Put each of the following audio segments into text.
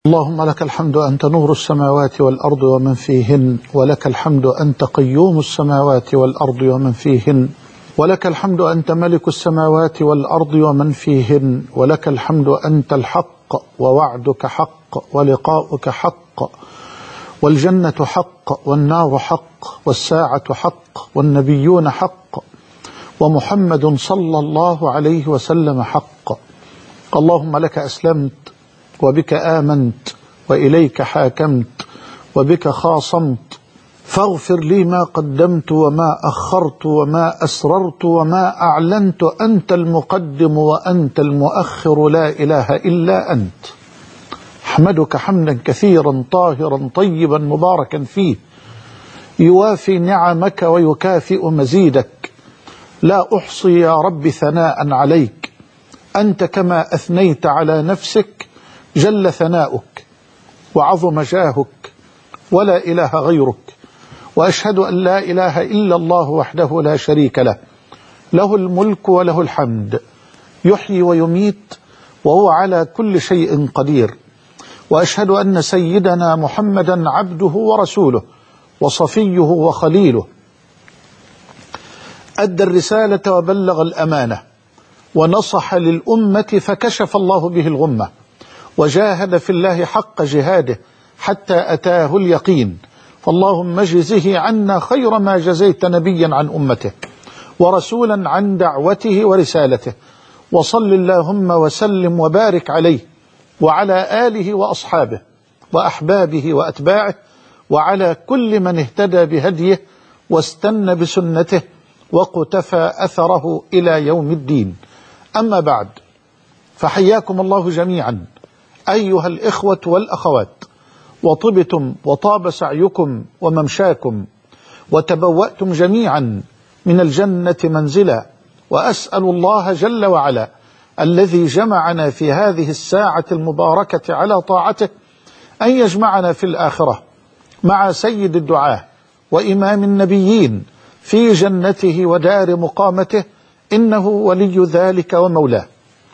اللهم لك الحمد أنت نور السماوات والأرض ومن فيهن، ولك الحمد أنت قيوم السماوات والأرض ومن فيهن، ولك الحمد أنت ملك السماوات والأرض ومن فيهن، ولك الحمد أنت الحق ووعدك حق ولقاؤك حق والجنة حق والنار حق والساعة حق والنبيون حق ومحمد صلى الله عليه وسلم حق. اللهم لك أسلمت وبك آمنت وإليك حاكمت وبك خاصمت، فاغفر لي ما قدمت وما أخرت وما أسررت وما أعلنت، أنت المقدم وأنت المؤخر، لا إله إلا أنت. أحمدك حمدا كثيرا طاهرا طيبا مباركا فيه، يوافي نعمك ويكافئ مزيدك، لا أحصي يا رب ثناء عليك، أنت كما أثنيت على نفسك جل ثناؤك وعظم جاهك ولا إله غيرك، وأشهد أن لا إله إلا الله وحده لا شريك له، له الملك وله الحمد، يحيي ويميت وهو على كل شيء قدير. وأشهد أن سيدنا محمدا عبده ورسوله وصفيه وخليله، أدى الرسالة وبلغ الأمانة ونصح للأمة فكشف الله به الغمة، وجاهد في الله حق جهاده حتى أتاه اليقين، فاللهم اجزه عنا خير ما جزيت نبيا عن أمته ورسولا عن دعوته ورسالته، وصل اللهم وسلم وبارك عليه وعلى آله وأصحابه وأحبابه وأتباعه وعلى كل من اهتدى بهديه واستنى بسنته وقتفى أثره إلى يوم الدين. أما بعد، فحياكم الله جميعا أيها الإخوة والأخوات، وطبتم وطاب سعيكم وممشاكم، وتبوأتم جميعا من الجنة منزلا، وأسأل الله جل وعلا الذي جمعنا في هذه الساعة المباركة على طاعته أن يجمعنا في الآخرة مع سيد الدعاة وإمام النبيين في جنته ودار مقامته، إنه ولي ذلك ومولاه.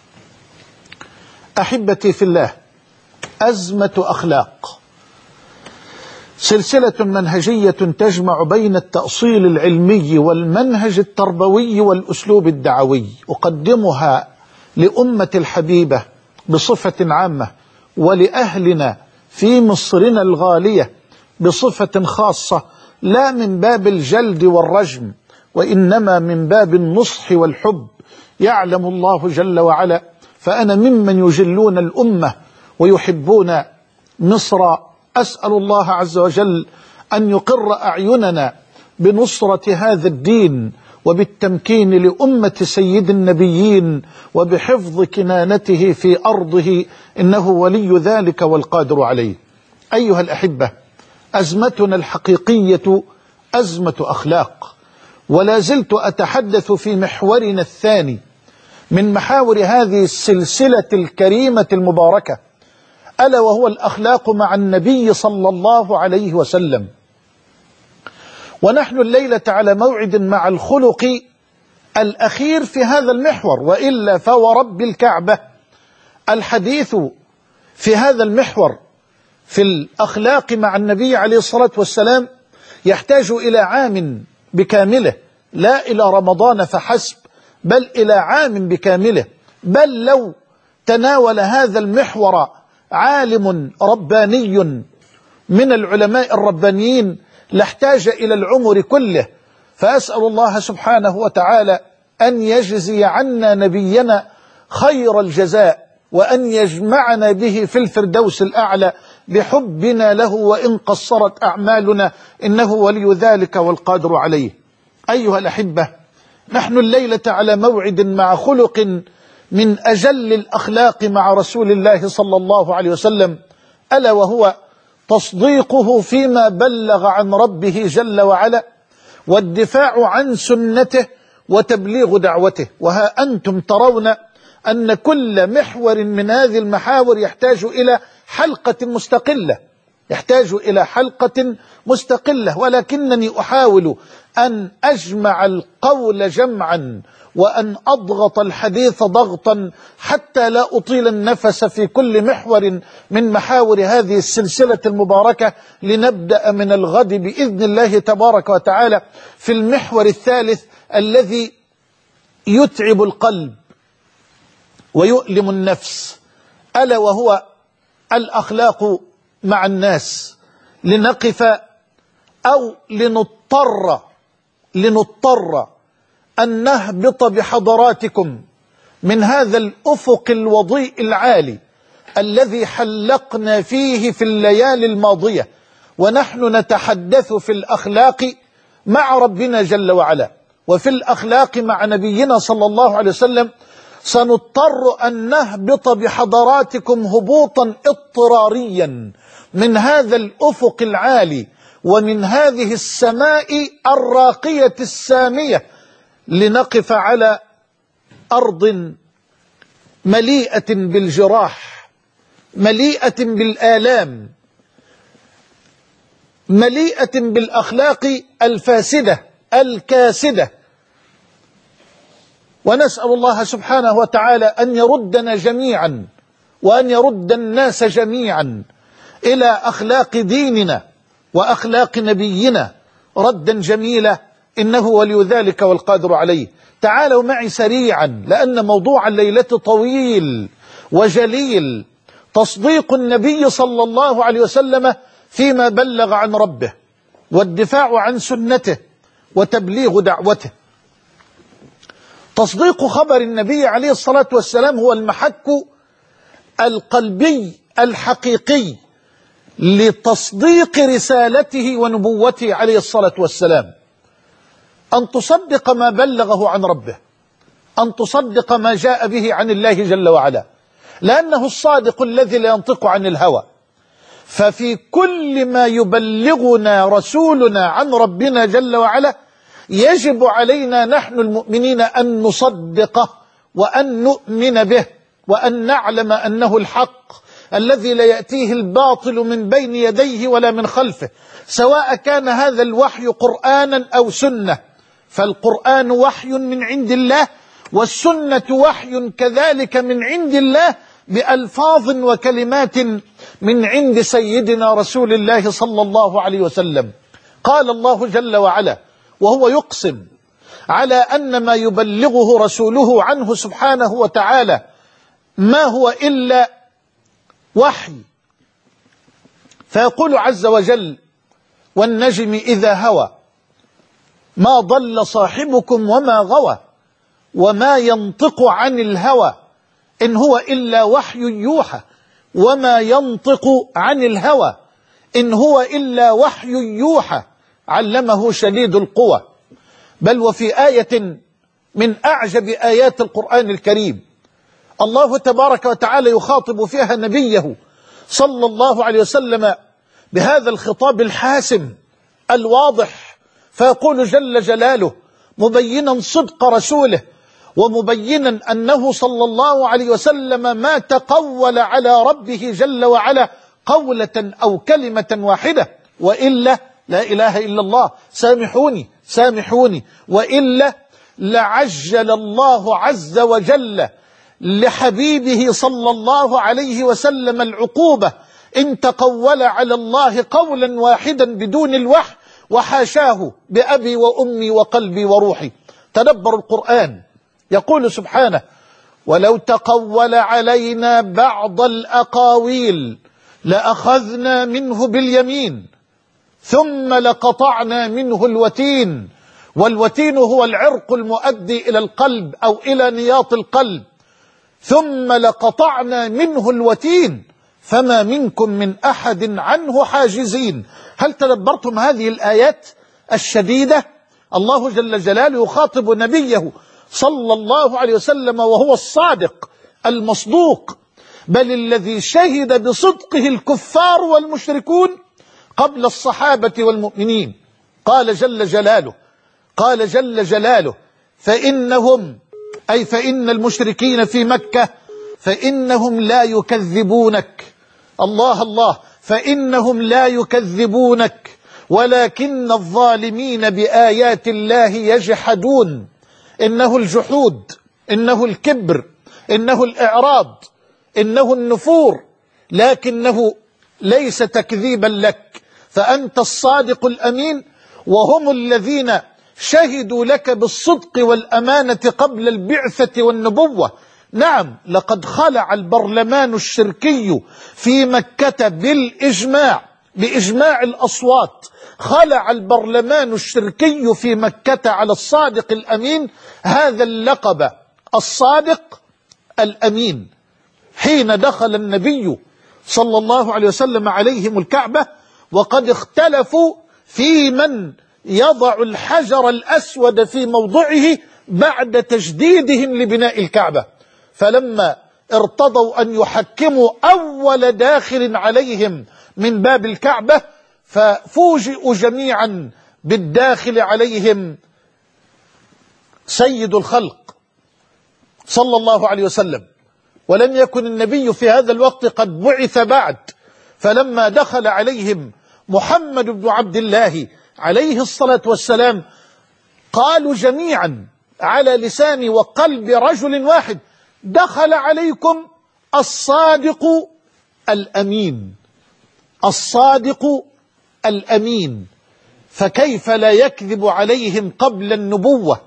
أحبتي في الله، أزمة أخلاق، سلسلة منهجية تجمع بين التأصيل العلمي والمنهج التربوي والأسلوب الدعوي، أقدمها لأمة الحبيبة بصفة عامة، ولأهلنا في مصرنا الغالية بصفة خاصة، لا من باب الجلد والرجم، وإنما من باب النصح والحب. يعلم الله جل وعلا فأنا ممن يجلون الأمة ويحبون مصر. أسأل الله عز وجل أن يقر أعيننا بنصرة هذا الدين وبالتمكين لأمة سيد النبيين وبحفظ كنانته في أرضه، إنه ولي ذلك والقادر عليه. أيها الأحبة، أزمتنا الحقيقية أزمة أخلاق، ولا زلت أتحدث في محورنا الثاني من محاور هذه السلسلة الكريمة المباركة، ألا وهو الأخلاق مع النبي صلى الله عليه وسلم. ونحن الليلة على موعد مع الخلق الأخير في هذا المحور، وإلا فورب الكعبة الحديث في هذا المحور في الأخلاق مع النبي عليه الصلاة والسلام يحتاج إلى عام بكامله، لا إلى رمضان فحسب، بل إلى عام بكامله. بل لو تناول هذا المحور عالم رباني من العلماء الربانيين لاحتاج إلى العمر كله. فأسأل الله سبحانه وتعالى أن يجزي عنا نبينا خير الجزاء، وأن يجمعنا به في الفردوس الأعلى بحبنا له وإن قصرت أعمالنا، إنه ولي ذلك والقادر عليه. أيها الأحبة، نحن الليلة على موعد مع خلق من أجل الأخلاق مع رسول الله صلى الله عليه وسلم، ألا وهو تصديقه فيما بلغ عن ربه جل وعلا، والدفاع عن سنته وتبليغ دعوته. وها أنتم ترون أن كل محور من هذه المحاور يحتاج إلى حلقة مستقلة، يحتاج إلى حلقة مستقلة، ولكنني أحاول أن أجمع القول جمعا وأن أضغط الحديث ضغطا حتى لا أطيل النفس في كل محور من محاور هذه السلسلة المباركة، لنبدأ من الغد بإذن الله تبارك وتعالى في المحور الثالث الذي يتعب القلب ويؤلم النفس، ألا وهو الأخلاق مع الناس. لنقف أو لنضطر أن نهبط بحضراتكم من هذا الأفق الوضيء العالي الذي حلقنا فيه في الليالي الماضية، ونحن نتحدث في الأخلاق مع ربنا جل وعلا وفي الأخلاق مع نبينا صلى الله عليه وسلم. سنضطر أن نهبط بحضراتكم هبوطا اضطراريا من هذا الأفق العالي ومن هذه السماء الراقية السامية، لنقف على أرض مليئة بالجراح، مليئة بالآلام، مليئة بالأخلاق الفاسدة الكاسدة. ونسأل الله سبحانه وتعالى أن يردنا جميعا وأن يرد الناس جميعا إلى أخلاق ديننا وأخلاق نبينا ردا جميلا، إنه ولي ذلك والقادر عليه. تعالوا معي سريعا، لأن موضوع الليلة طويل وجليل. تصديق النبي صلى الله عليه وسلم فيما بلغ عن ربه، والدفاع عن سنته، وتبليغ دعوته. تصديق خبر النبي عليه الصلاة والسلام هو المحك القلبي الحقيقي لتصديق رسالته ونبوته عليه الصلاة والسلام. أن تصدق ما بلغه عن ربه، أن تصدق ما جاء به عن الله جل وعلا، لأنه الصادق الذي لا ينطق عن الهوى. ففي كل ما يبلغنا رسولنا عن ربنا جل وعلا يجب علينا نحن المؤمنين أن نصدقه وأن نؤمن به وأن نعلم أنه الحق الذي لا يأتيه الباطل من بين يديه ولا من خلفه، سواء كان هذا الوحي قرآنا أو سنة. فالقرآن وحي من عند الله، والسنة وحي كذلك من عند الله بألفاظ وكلمات من عند سيدنا رسول الله صلى الله عليه وسلم. قال الله جل وعلا وهو يقسم على أن ما يبلغه رسوله عنه سبحانه وتعالى ما هو إلا وحي، فيقول عز وجل: والنجم إذا هوى ما ضل صاحبكم وما غوى وما ينطق عن الهوى إن هو إلا وحي يوحى وما ينطق عن الهوى إن هو إلا وحي يوحى علمه شديد القوى. بل وفي آية من أعجب آيات القرآن الكريم الله تبارك وتعالى يخاطب فيها نبيه صلى الله عليه وسلم بهذا الخطاب الحاسم الواضح، فيقول جل جلاله مبينا صدق رسوله ومبينا أنه صلى الله عليه وسلم ما تقول على ربه جل وعلا قولة أو كلمة واحدة، وإلا لا إله إلا الله، سامحوني وإلا لعجل الله عز وجل لحبيبه صلى الله عليه وسلم العقوبة إن تقول على الله قولا واحدا بدون الوحي، وحاشاه بأبي وأمي وقلبي وروحي. تدبر القرآن، يقول سبحانه: ولو تقول علينا بعض الأقاويل لأخذنا منه باليمين ثم لقطعنا منه الوتين. والوتين هو العرق المؤدي إلى القلب أو إلى نياط القلب. ثم لقطعنا منه الوتين فما منكم من أحد عنه حاجزين. هل تدبرتم هذه الآيات الشديدة؟ الله جل جلاله يخاطب نبيه صلى الله عليه وسلم وهو الصادق المصدوق، بل الذي شهد بصدقه الكفار والمشركون قبل الصحابة والمؤمنين. قال جل جلاله فإنهم أي فإن المشركين في مكة فإنهم لا يكذبونك. الله فإنهم لا يكذبونك ولكن الظالمين بآيات الله يجحدون. إنه الجحود، إنه الكبر، إنه الإعراض، إنه النفور، لكنه ليس تكذيبا لك، فأنت الصادق الأمين. وهم الذين شهدوا لك بالصدق والأمانة قبل البعثة والنبوة. نعم، لقد خلع البرلمان الشركي في مكة بإجماع الأصوات، خلع البرلمان الشركي في مكة على الصادق الأمين هذا اللقب، الصادق الأمين، حين دخل النبي صلى الله عليه وسلم عليهم الكعبة، وقد اختلفوا في من يضع الحجر الأسود في موضعه بعد تجديدهم لبناء الكعبة. فلما ارتضوا أن يحكموا أول داخل عليهم من باب الكعبة، ففوجئوا جميعا بالداخل عليهم سيد الخلق صلى الله عليه وسلم، ولم يكن النبي في هذا الوقت قد بعث بعد. فلما دخل عليهم محمد بن عبد الله عليه الصلاة والسلام، قالوا جميعا على لسان وقلب رجل واحد: دخل عليكم الصادق الأمين، الصادق الأمين. فكيف لا يكذب عليهم قبل النبوة،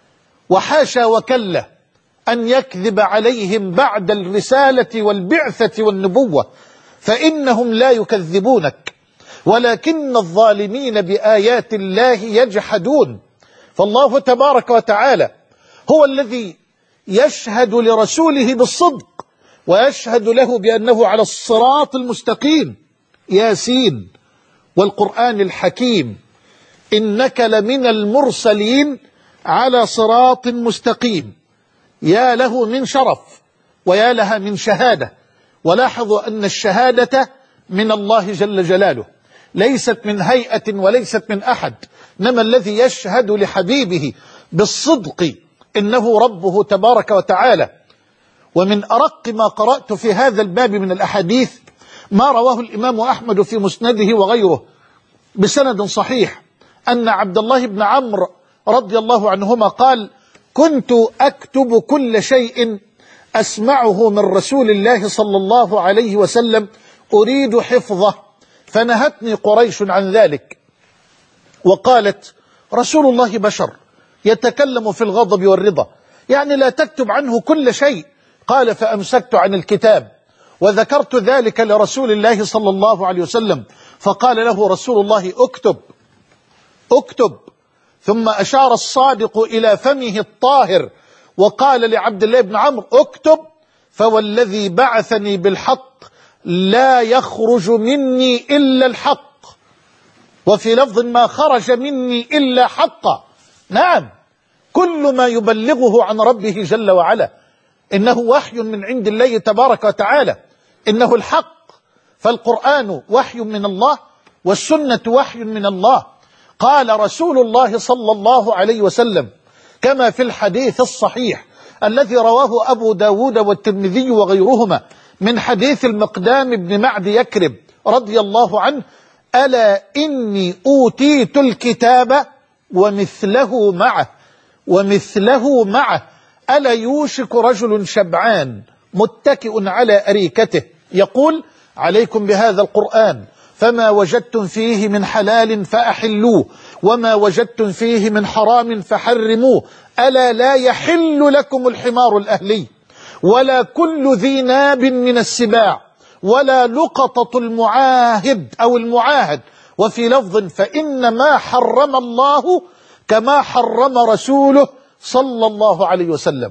وحاشا وكلا أن يكذب عليهم بعد الرسالة والبعثة والنبوة، فإنهم لا يكذبونك ولكن الظالمين بآيات الله يجحدون. فالله تبارك وتعالى هو الذي يشهد لرسوله بالصدق ويشهد له بأنه على الصراط المستقيم. ياسين والقرآن الحكيم إنك لمن المرسلين على صراط مستقيم. يا له من شرف ويا لها من شهادة. ولاحظوا أن الشهادة من الله جل جلاله، ليست من هيئة وليست من أحد، إنما الذي يشهد لحبيبه بالصدق إنه ربه تبارك وتعالى. ومن أرق ما قرأت في هذا الباب من الأحاديث ما رواه الإمام أحمد في مسنده وغيره بسند صحيح، أن عبد الله بن عمرو رضي الله عنهما قال: كنت أكتب كل شيء أسمعه من رسول الله صلى الله عليه وسلم أريد حفظه، فنهتني قريش عن ذلك وقالت: رسول الله بشر يتكلم في الغضب والرضا، يعني لا تكتب عنه كل شيء. قال: فأمسكت عن الكتاب وذكرت ذلك لرسول الله صلى الله عليه وسلم، فقال له رسول الله: اكتب اكتب. ثم أشار الصادق إلى فمه الطاهر وقال لعبد الله بن عمرو: اكتب، فوالذي بعثني بالحق لا يخرج مني إلا الحق، وفي لفظ ما خرج مني إلا حقا. نعم، كل ما يبلغه عن ربه جل وعلا إنه وحي من عند الله تبارك وتعالى، إنه الحق. فالقرآن وحي من الله والسنة وحي من الله. قال رسول الله صلى الله عليه وسلم كما في الحديث الصحيح الذي رواه أبو داود والترمذي وغيرهما من حديث المقدام بن معد يكرب رضي الله عنه: ألا إني أوتيت الكتاب ومثله معه ومثله معه، ألا يوشك رجل شبعان متكئ على أريكته يقول: عليكم بهذا القرآن، فما وجدتم فيه من حلال فأحلوه وما وجدتم فيه من حرام فحرموه، ألا لا يحل لكم الحمار الأهلي ولا كل ذي ناب من السباع ولا لقطة المعاهد أو المعاهد، وفي لفظ: فإن ما حرم الله كما حرم رسوله صلى الله عليه وسلم.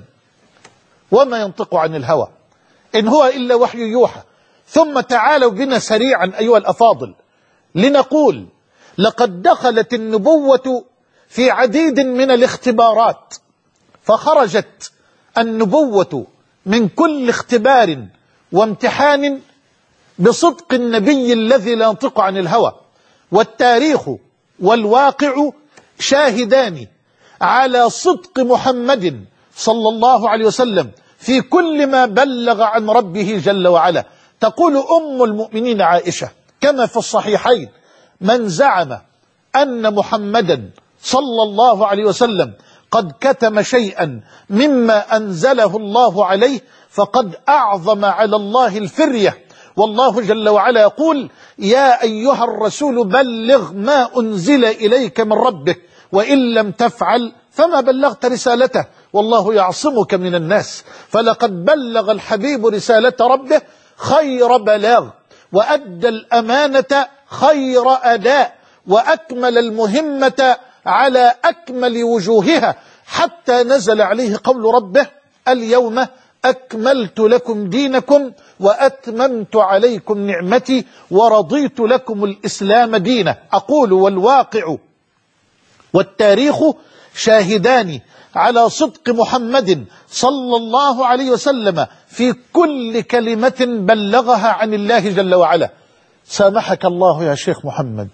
وما ينطق عن الهوى إن هو إلا وحي يوحى. ثم تعالوا بنا سريعا أيها الأفاضل لنقول: لقد دخلت النبوة في عديد من الاختبارات، فخرجت النبوة من كل اختبار وامتحان بصدق النبي الذي لا ينطق عن الهوى. والتاريخ والواقع شاهدان على صدق محمد صلى الله عليه وسلم في كل ما بلغ عن ربه جل وعلا. تقول أم المؤمنين عائشة كما في الصحيحين: من زعم أن محمدا صلى الله عليه وسلم قد كتم شيئا مما أنزله الله عليه فقد أعظم على الله الفرية. والله جل وعلا يقول: يا أيها الرسول بلغ ما أنزل إليك من ربك وإن لم تفعل فما بلغت رسالته والله يعصمك من الناس. فلقد بلغ الحبيب رسالة ربه خير بلاغ، وأدى الأمانة خير أداء، وأكمل المهمة على أكمل وجوهها، حتى نزل عليه قول ربه: اليوم أكملت لكم دينكم وأتممت عليكم نعمتي ورضيت لكم الإسلام دينا. أقول: والواقع والتاريخ شاهدان على صدق محمد صلى الله عليه وسلم في كل كلمة بلغها عن الله جل وعلا. سامحك الله يا شيخ محمد،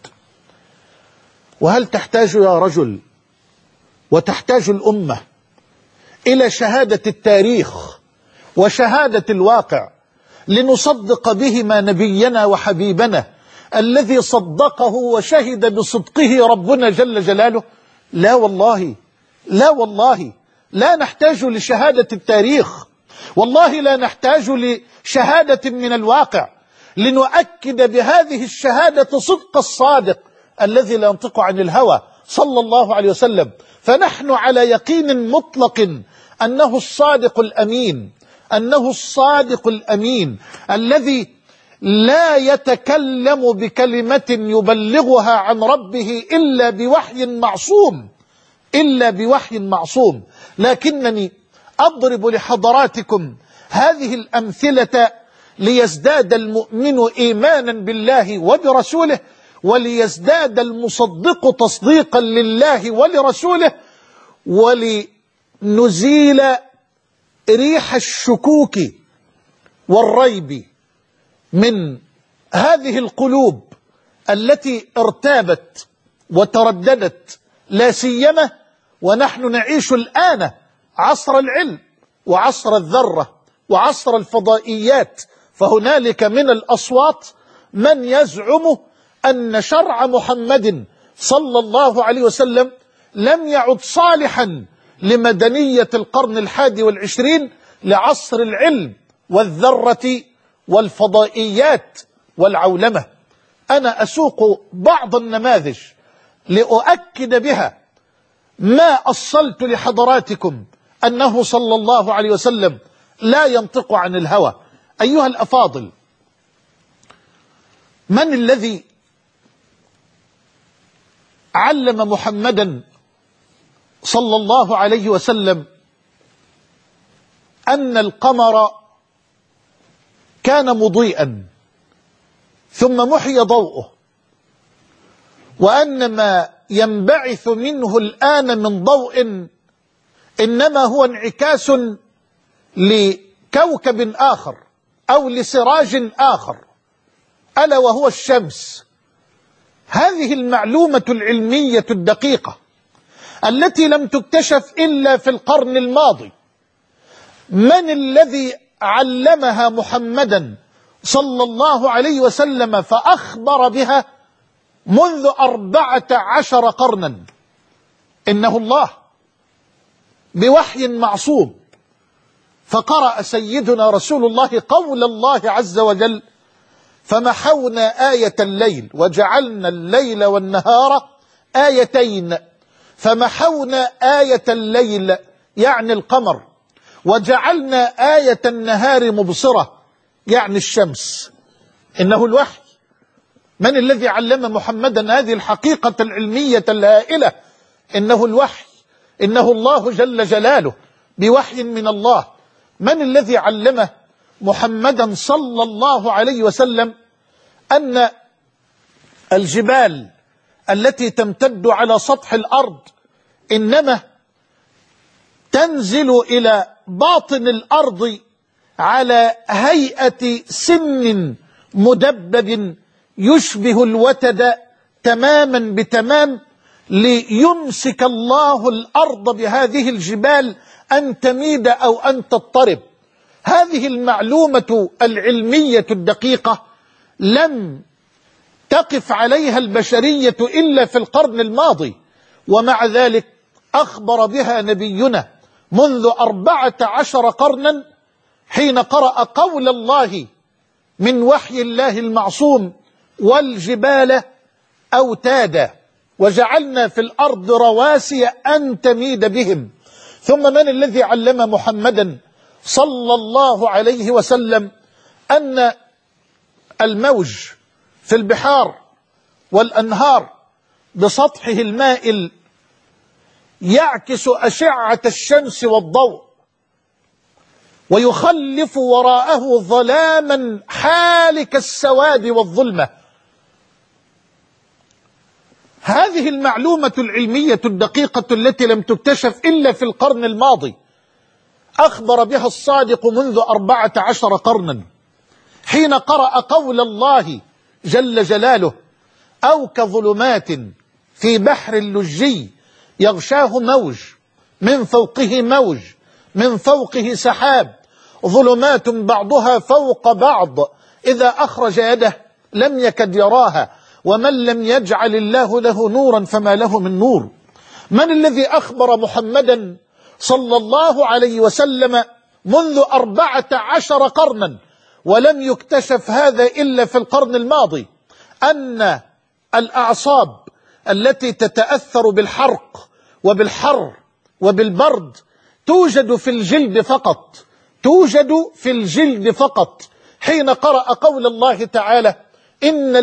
وهل تحتاج يا رجل وتحتاج الأمة إلى شهادة التاريخ وشهادة الواقع لنصدق بهما نبينا وحبيبنا الذي صدقه وشهد بصدقه ربنا جل جلاله؟ لا والله، لا والله، لا نحتاج لشهادة التاريخ، والله لا نحتاج لشهادة من الواقع لنؤكد بهذه الشهادة صدق الصادق الذي لا ينطق عن الهوى صلى الله عليه وسلم. فنحن على يقين مطلق أنه الصادق الأمين، أنه الصادق الأمين الذي لا يتكلم بكلمة يبلغها عن ربه إلا بوحي معصوم، إلا بوحي معصوم. لكنني أضرب لحضراتكم هذه الأمثلة ليزداد المؤمن إيمانا بالله وبرسوله، وليزداد المصدق تصديقا لله ولرسوله، ولنزيل ريح الشكوك والريب من هذه القلوب التي ارتابت وترددت، لا سيما ونحن نعيش الآن عصر العلم وعصر الذرة وعصر الفضائيات. فهنالك من الأصوات من يزعم أن شرع محمد صلى الله عليه وسلم لم يعد صالحا لمدنية القرن 21 لعصر العلم والذرة والفضائيات والعولمة. أنا أسوق بعض النماذج لأؤكد بها ما أصلت لحضراتكم أنه صلى الله عليه وسلم لا ينطق عن الهوى. أيها الأفاضل، من الذي علم محمدا صلى الله عليه وسلم أن القمر كان مضيئا ثم محي ضوءه، وأن ما ينبعث منه الآن من ضوء إنما هو انعكاس لكوكب آخر أو لسراج آخر ألا وهو الشمس؟ هذه المعلومة العلمية الدقيقة التي لم تكتشف إلا في القرن الماضي، من الذي علمها محمدا صلى الله عليه وسلم فأخبر بها منذ 14 قرنا؟ إنه الله بوحي معصوم. فقرأ سيدنا رسول الله قول الله عز وجل: فمحونا آية الليل وجعلنا الليل والنهار آيتين. فمحونا آية الليل يعني القمر، وجعلنا آية النهار مبصرة يعني الشمس. إنه الوحي. من الذي علم محمدا هذه الحقيقة العلمية الهائلة؟ إنه الوحي، إنه الله جل جلاله بوحي من الله. من الذي علم محمدا صلى الله عليه وسلم أن الجبال التي تمتد على سطح الأرض إنما تنزل إلى باطن الأرض على هيئة سن مدبب يشبه الوتد تماما بتمام، ليمسك الله الأرض بهذه الجبال أن تميد أو أن تضطرب. هذه المعلومة العلمية الدقيقة لم تقف عليها البشرية إلا في القرن الماضي، ومع ذلك أخبر بها نبينا منذ 14 قرنا حين قرأ قول الله من وحي الله المعصوم: والجبال أوتادا وجعلنا في الأرض رواسي أن تميد بهم. ثم من الذي علم محمدا صلى الله عليه وسلم أن الموج في البحار والأنهار بسطحه المائل يعكس أشعة الشمس والضوء ويخلف وراءه ظلاما حالك السواد والظلمة؟ هذه المعلومة العلمية الدقيقة التي لم تكتشف إلا في القرن الماضي أخبر بها الصادق منذ 14 قرنا حين قرأ قول الله جل جلاله: أو كظلمات في بحر لجي يغشاه موج من فوقه موج من فوقه سحاب ظلمات بعضها فوق بعض إذا أخرج يده لم يكد يراها ومن لم يجعل الله له نورا فما له من نور. من الذي أخبر محمدا صلى الله عليه وسلم منذ 14 قرنا ولم يكتشف هذا إلا في القرن الماضي أن الأعصاب التي تتأثر بالحرق وبالحر وبالبرد توجد في الجلد فقط، توجد في الجلد فقط. حين قرأ قول الله تعالى: إن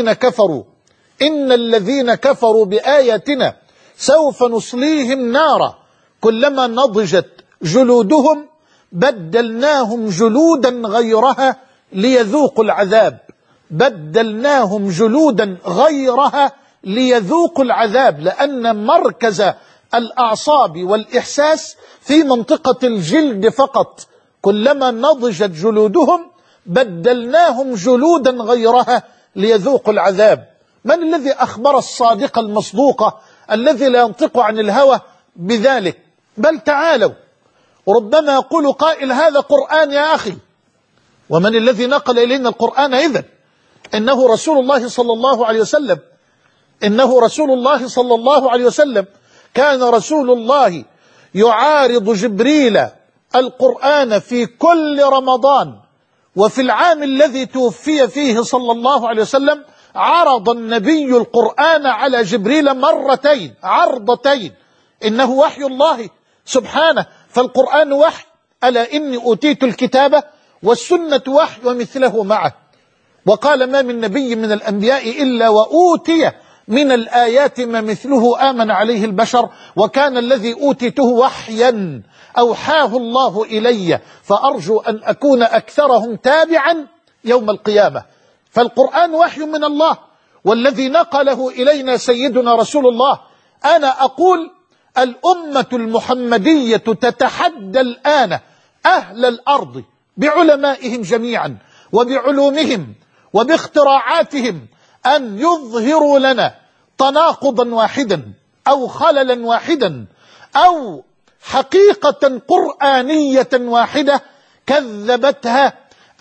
الذين كفروا بآياتنا سوف نصليهم نارا كلما نضجت جلودهم بدلناهم جلودا غيرها ليذوقوا العذاب، بدلناهم جلودا غيرها ليذوقوا العذاب، لأن مركز الأعصاب والإحساس في منطقة الجلد فقط. كلما نضجت جلودهم بدلناهم جلودا غيرها ليذوقوا العذاب. من الذي أخبر الصادق المصدوق الذي لا ينطق عن الهوى بذلك؟ بل تعالوا، ربما يقول قائل: هذا قرآن يا أخي. ومن الذي نقل إلينا القرآن إذن؟ إنه رسول الله صلى الله عليه وسلم، إنه رسول الله صلى الله عليه وسلم. كان رسول الله يعارض جبريل القرآن في كل رمضان، وفي العام الذي توفي فيه صلى الله عليه وسلم عرض النبي القرآن على جبريل مرتين، عرضتين. إنه وحي الله سبحانه، فالقرآن وحي. ألا إني أوتيت الكتاب والسنة وحي ومثله معه. وقال: ما من نبي من الأنبياء إلا وأوتي من الآيات ما مثله آمن عليه البشر، وكان الذي أوتيته وحيا أوحاه الله إلي، فأرجو أن أكون أكثرهم تابعا يوم القيامة. فالقرآن وحي من الله، والذي نقله إلينا سيدنا رسول الله. أنا أقول: الأمة المحمدية تتحدى الآن أهل الأرض بعلمائهم جميعا وبعلومهم وباختراعاتهم أن يظهروا لنا تناقضا واحدا أو خللا واحدا أو حقيقة قرآنية واحدة كذبتها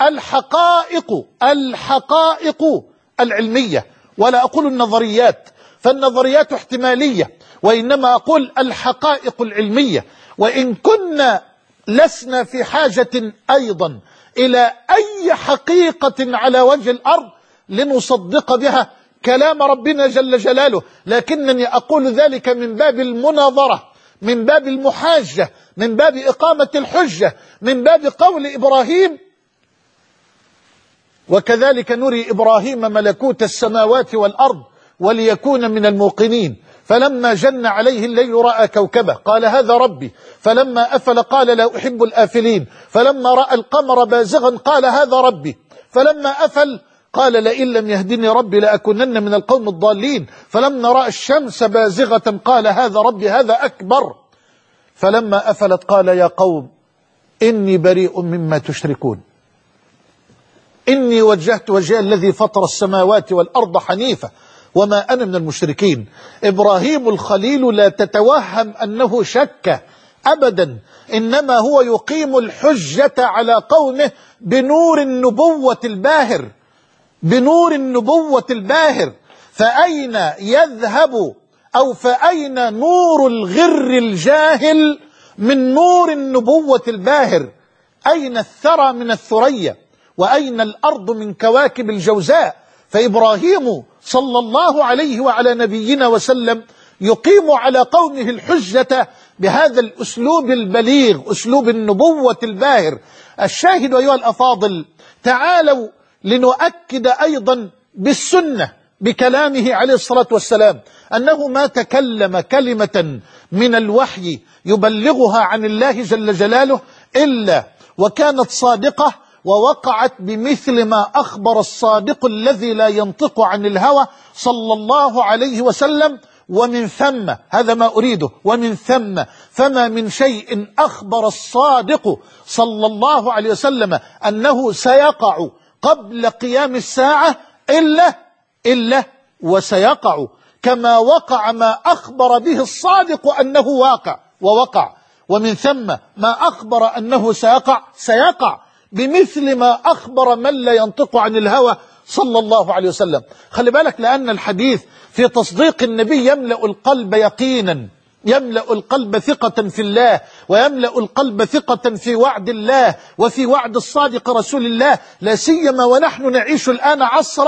الحقائق العلمية. ولا أقول النظريات، فالنظريات احتمالية، وإنما أقول الحقائق العلمية. وإن كنا لسنا في حاجة أيضا إلى أي حقيقة على وجه الأرض لنصدق بها كلام ربنا جل جلاله، لكنني أقول ذلك من باب المناظرة، من باب المحاجة، من باب إقامة الحجة، من باب قول إبراهيم: وكذلك نري إبراهيم ملكوت السماوات والأرض وليكون من الموقنين، فلما جن عليه الليل رأى كوكبا قال هذا ربي، فلما أفل قال لا أحب الآفلين، فلما رأى القمر بازغا قال هذا ربي، فلما أفل قال لئن لم يهدني ربي لأكونن من القوم الضالين، فلما رأى الشمس بازغة قال هذا ربي هذا أكبر، فلما أفلت قال يا قوم إني بريء مما تشركون إني وجهت وجهي الذي فطر السماوات والأرض حنيفة وما أنا من المشركين. إبراهيم الخليل لا تتوهم أنه شك أبدا، إنما هو يقيم الحجة على قومه بنور النبوة الباهر. بنور النبوة الباهر، فأين يذهب أو فأين نور الغر الجاهل من نور النبوة الباهر؟ أين الثرى من الثريا؟ وأين الأرض من كواكب الجوزاء؟ فإبراهيم صلى الله عليه وعلى نبينا وسلم يقيم على قومه الحجة بهذا الأسلوب البليغ، أسلوب النبوة الباهر. الشاهد أيها الأفاضل، تعالوا لنؤكد أيضا بالسنة بكلامه عليه الصلاة والسلام أنه ما تكلم كلمة من الوحي يبلغها عن الله جل جلاله إلا وكانت صادقة ووقعت بمثل ما أخبر الصادق الذي لا ينطق عن الهوى صلى الله عليه وسلم. ومن ثم، هذا ما أريده، ومن ثم فما من شيء أخبر الصادق صلى الله عليه وسلم أنه سيقع قبل قيام الساعة إلا وسيقع كما وقع ما أخبر به الصادق أنه واقع ووقع. ومن ثم ما أخبر أنه سيقع بمثل ما أخبر من لا ينطق عن الهوى صلى الله عليه وسلم. خلي بالك، لأن الحديث في تصديق النبي يملأ القلب يقينا، يملأ القلب ثقة في الله، ويملأ القلب ثقة في وعد الله وفي وعد الصادق رسول الله، لا سيما ونحن نعيش الآن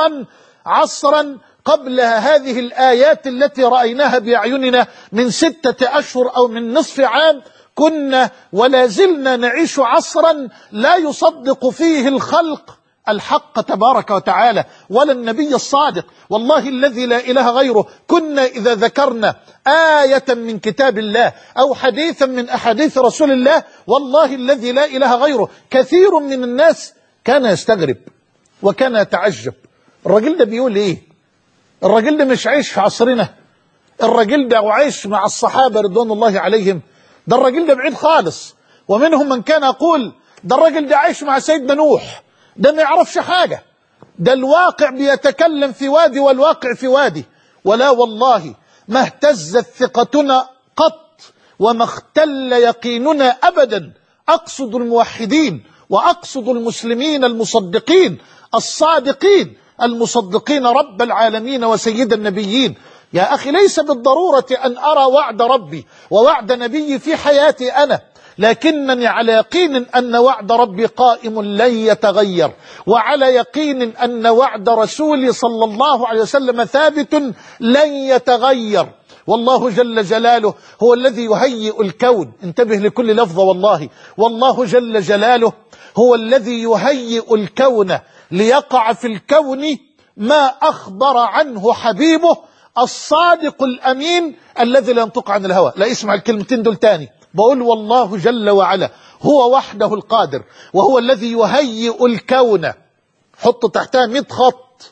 عصرا قبل هذه الآيات التي رأيناها بأعيننا من 6 أشهر أو من نصف عام. كنا ولا زلنا نعيش عصرا لا يصدق فيه الخلق الحق تبارك وتعالى ولا النبي الصادق. والله الذي لا إله غيره، كنا إذا ذكرنا آية من كتاب الله أو حديثا من أحاديث رسول الله، والله الذي لا إله غيره، كثير من الناس كان يستغرب وكان يتعجب. الراجل ده بيقول إيه؟ الراجل ده مش عايش في عصرنا، الراجل ده وعايش مع الصحابة رضوان الله عليهم، ده الراجل ده بعيد خالص. ومنهم من كان يقول ده الراجل ده عايش مع سيدنا نوح، ده ما يعرفش حاجة، ده الواقع بيتكلم في وادي والواقع في وادي. ولا والله ما اهتزت ثقتنا قط وما اختل يقيننا أبدا. أقصد الموحدين وأقصد المسلمين المصدقين الصادقين المصدقين رب العالمين وسيد النبيين. يا أخي، ليس بالضرورة أن أرى وعد ربي ووعد نبي في حياتي أنا، لكنني على يقين أن وعد ربي قائم لن يتغير، وعلى يقين أن وعد رسولي صلى الله عليه وسلم ثابت لن يتغير. والله جل جلاله هو الذي يهيئ الكون، انتبه لكل لفظة والله، والله جل جلاله هو الذي يهيئ الكون ليقع في الكون ما أخبر عنه حبيبه الصادق الأمين الذي لا ينطق عن الهوى. لا، اسمع الكلمتين دول تاني، بقول والله جل وعلا هو وحده القادر وهو الذي يهيئ الكون. حط تحتها 100 خط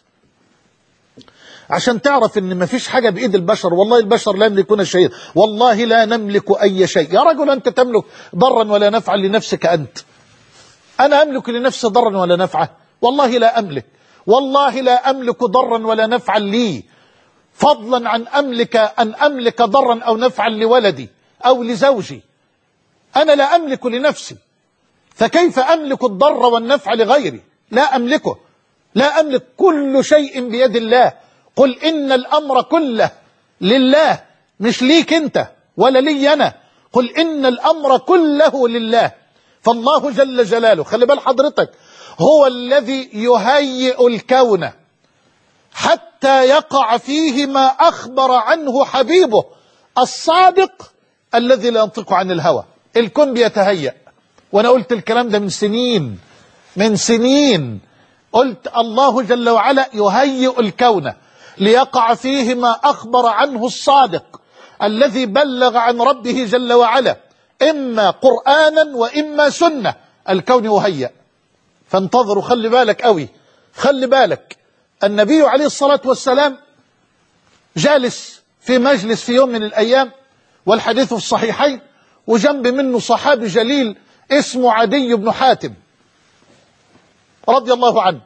عشان تعرف ان مفيش حاجة بإيد البشر. والله البشر لا يملكون شيئا، والله لا نملك أي شيء. يا رجل، أنت تملك ضرا ولا نفعا لنفسك أنت؟ أنا أملك لنفسي ضرا ولا نفعا؟ والله لا أملك، والله لا أملك ضرا ولا نفعا لي، فضلا عن أن أملك ضرا أو نفعا لولدي أو لزوجي. أنا لا أملك لنفسي، فكيف أملك الضر والنفع لغيري؟ لا أملكه، لا أملك. كل شيء بيد الله. قل إن الأمر كله لله، مش ليك أنت ولا لي أنا. قل إن الأمر كله لله. فالله جل جلاله، خلي بال حضرتك، هو الذي يهيئ الكون حتى يقع فيه ما أخبر عنه حبيبه الصادق الذي لا ينطق عن الهوى. الكون بيتهيأ، وأنا قلت الكلام ده من سنين قلت الله جل وعلا يهيئ الكون ليقع فيه ما أخبر عنه الصادق الذي بلغ عن ربه جل وعلا، إما قرآنا وإما سنة. الكون يهيأ، فانتظروا. خلي بالك قوي، خلي بالك. النبي عليه الصلاة والسلام جالس في مجلس في يوم من الأيام، والحديث في الصحيحين، وجنب منه صحابي جليل اسمه عدي بن حاتم رضي الله عنه.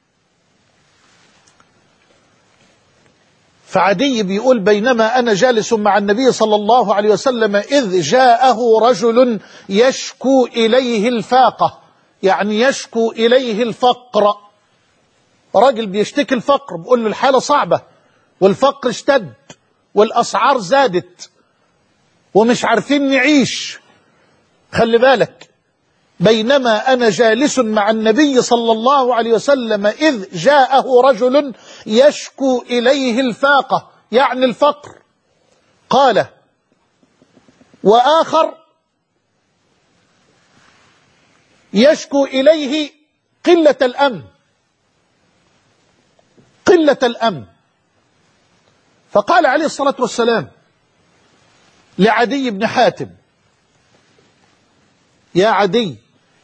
فعدي بيقول بينما أنا جالس مع النبي صلى الله عليه وسلم إذ جاءه رجل يشكو إليه الفاقة، يعني يشكو إليه الفقر. راجل بيشتكي الفقر، بيقول له الحالة صعبة والفقر اشتد والأسعار زادت ومش عارفين نعيش. خلي بالك، بينما أنا جالس مع النبي صلى الله عليه وسلم إذ جاءه رجل يشكو إليه الفاقة، يعني الفقر. قال: وآخر يشكو إليه قلة الأمن، قلة الأمن. فقال عليه الصلاة والسلام لعدي بن حاتم: يا عدي،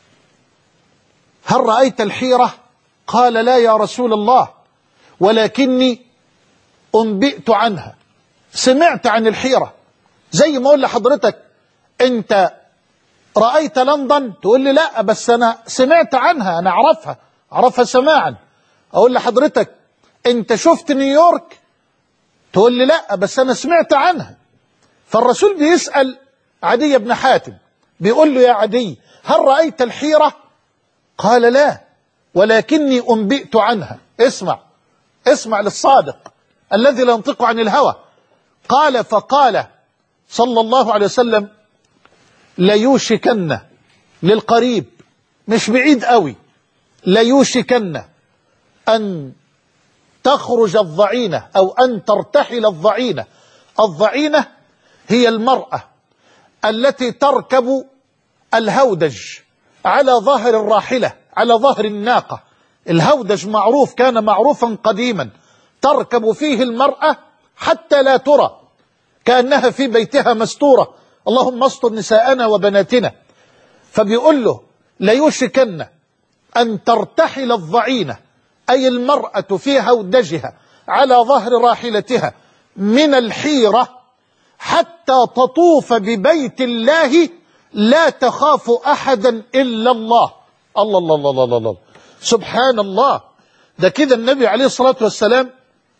هل رأيت الحيرة؟ قال: لا يا رسول الله، ولكني أنبئت عنها، سمعت عن الحيرة. زي ما أقول لحضرتك أنت رأيت لندن، تقول لي لا بس أنا سمعت عنها، أنا أعرفها سماعا. أقول لحضرتك أنت شفت نيويورك، تقول لي لا بس أنا سمعت عنها. فالرسول بيسأل عدي بن حاتم، بيقول له: يا عدي، هل رأيت الحيرة؟ قال: لا، ولكني أنبئت عنها. اسمع للصادق الذي لا ينطق عن الهوى. قال: فقال صلى الله عليه وسلم: ليوشكن، للقريب مش بعيد قوي، ليوشكن أن تخرج الضعينة أو أن ترتحل الضعينة. الضعينة هي المرأة التي تركب الهودج على ظهر الراحلة، على ظهر الناقة. الهودج معروف، كان معروفا قديما، تركب فيه المرأة حتى لا ترى، كأنها في بيتها مستورة، اللهم استر نساءنا وبناتنا. فبيقول له: ليوشكن أن ترتحل الضعينة، أي المرأة في هودجها على ظهر راحلتها من الحيرة، حتى تطوف ببيت الله لا تخاف أحدا إلا الله. الله الله الله الله الله، سبحان الله. ده كده النبي عليه الصلاة والسلام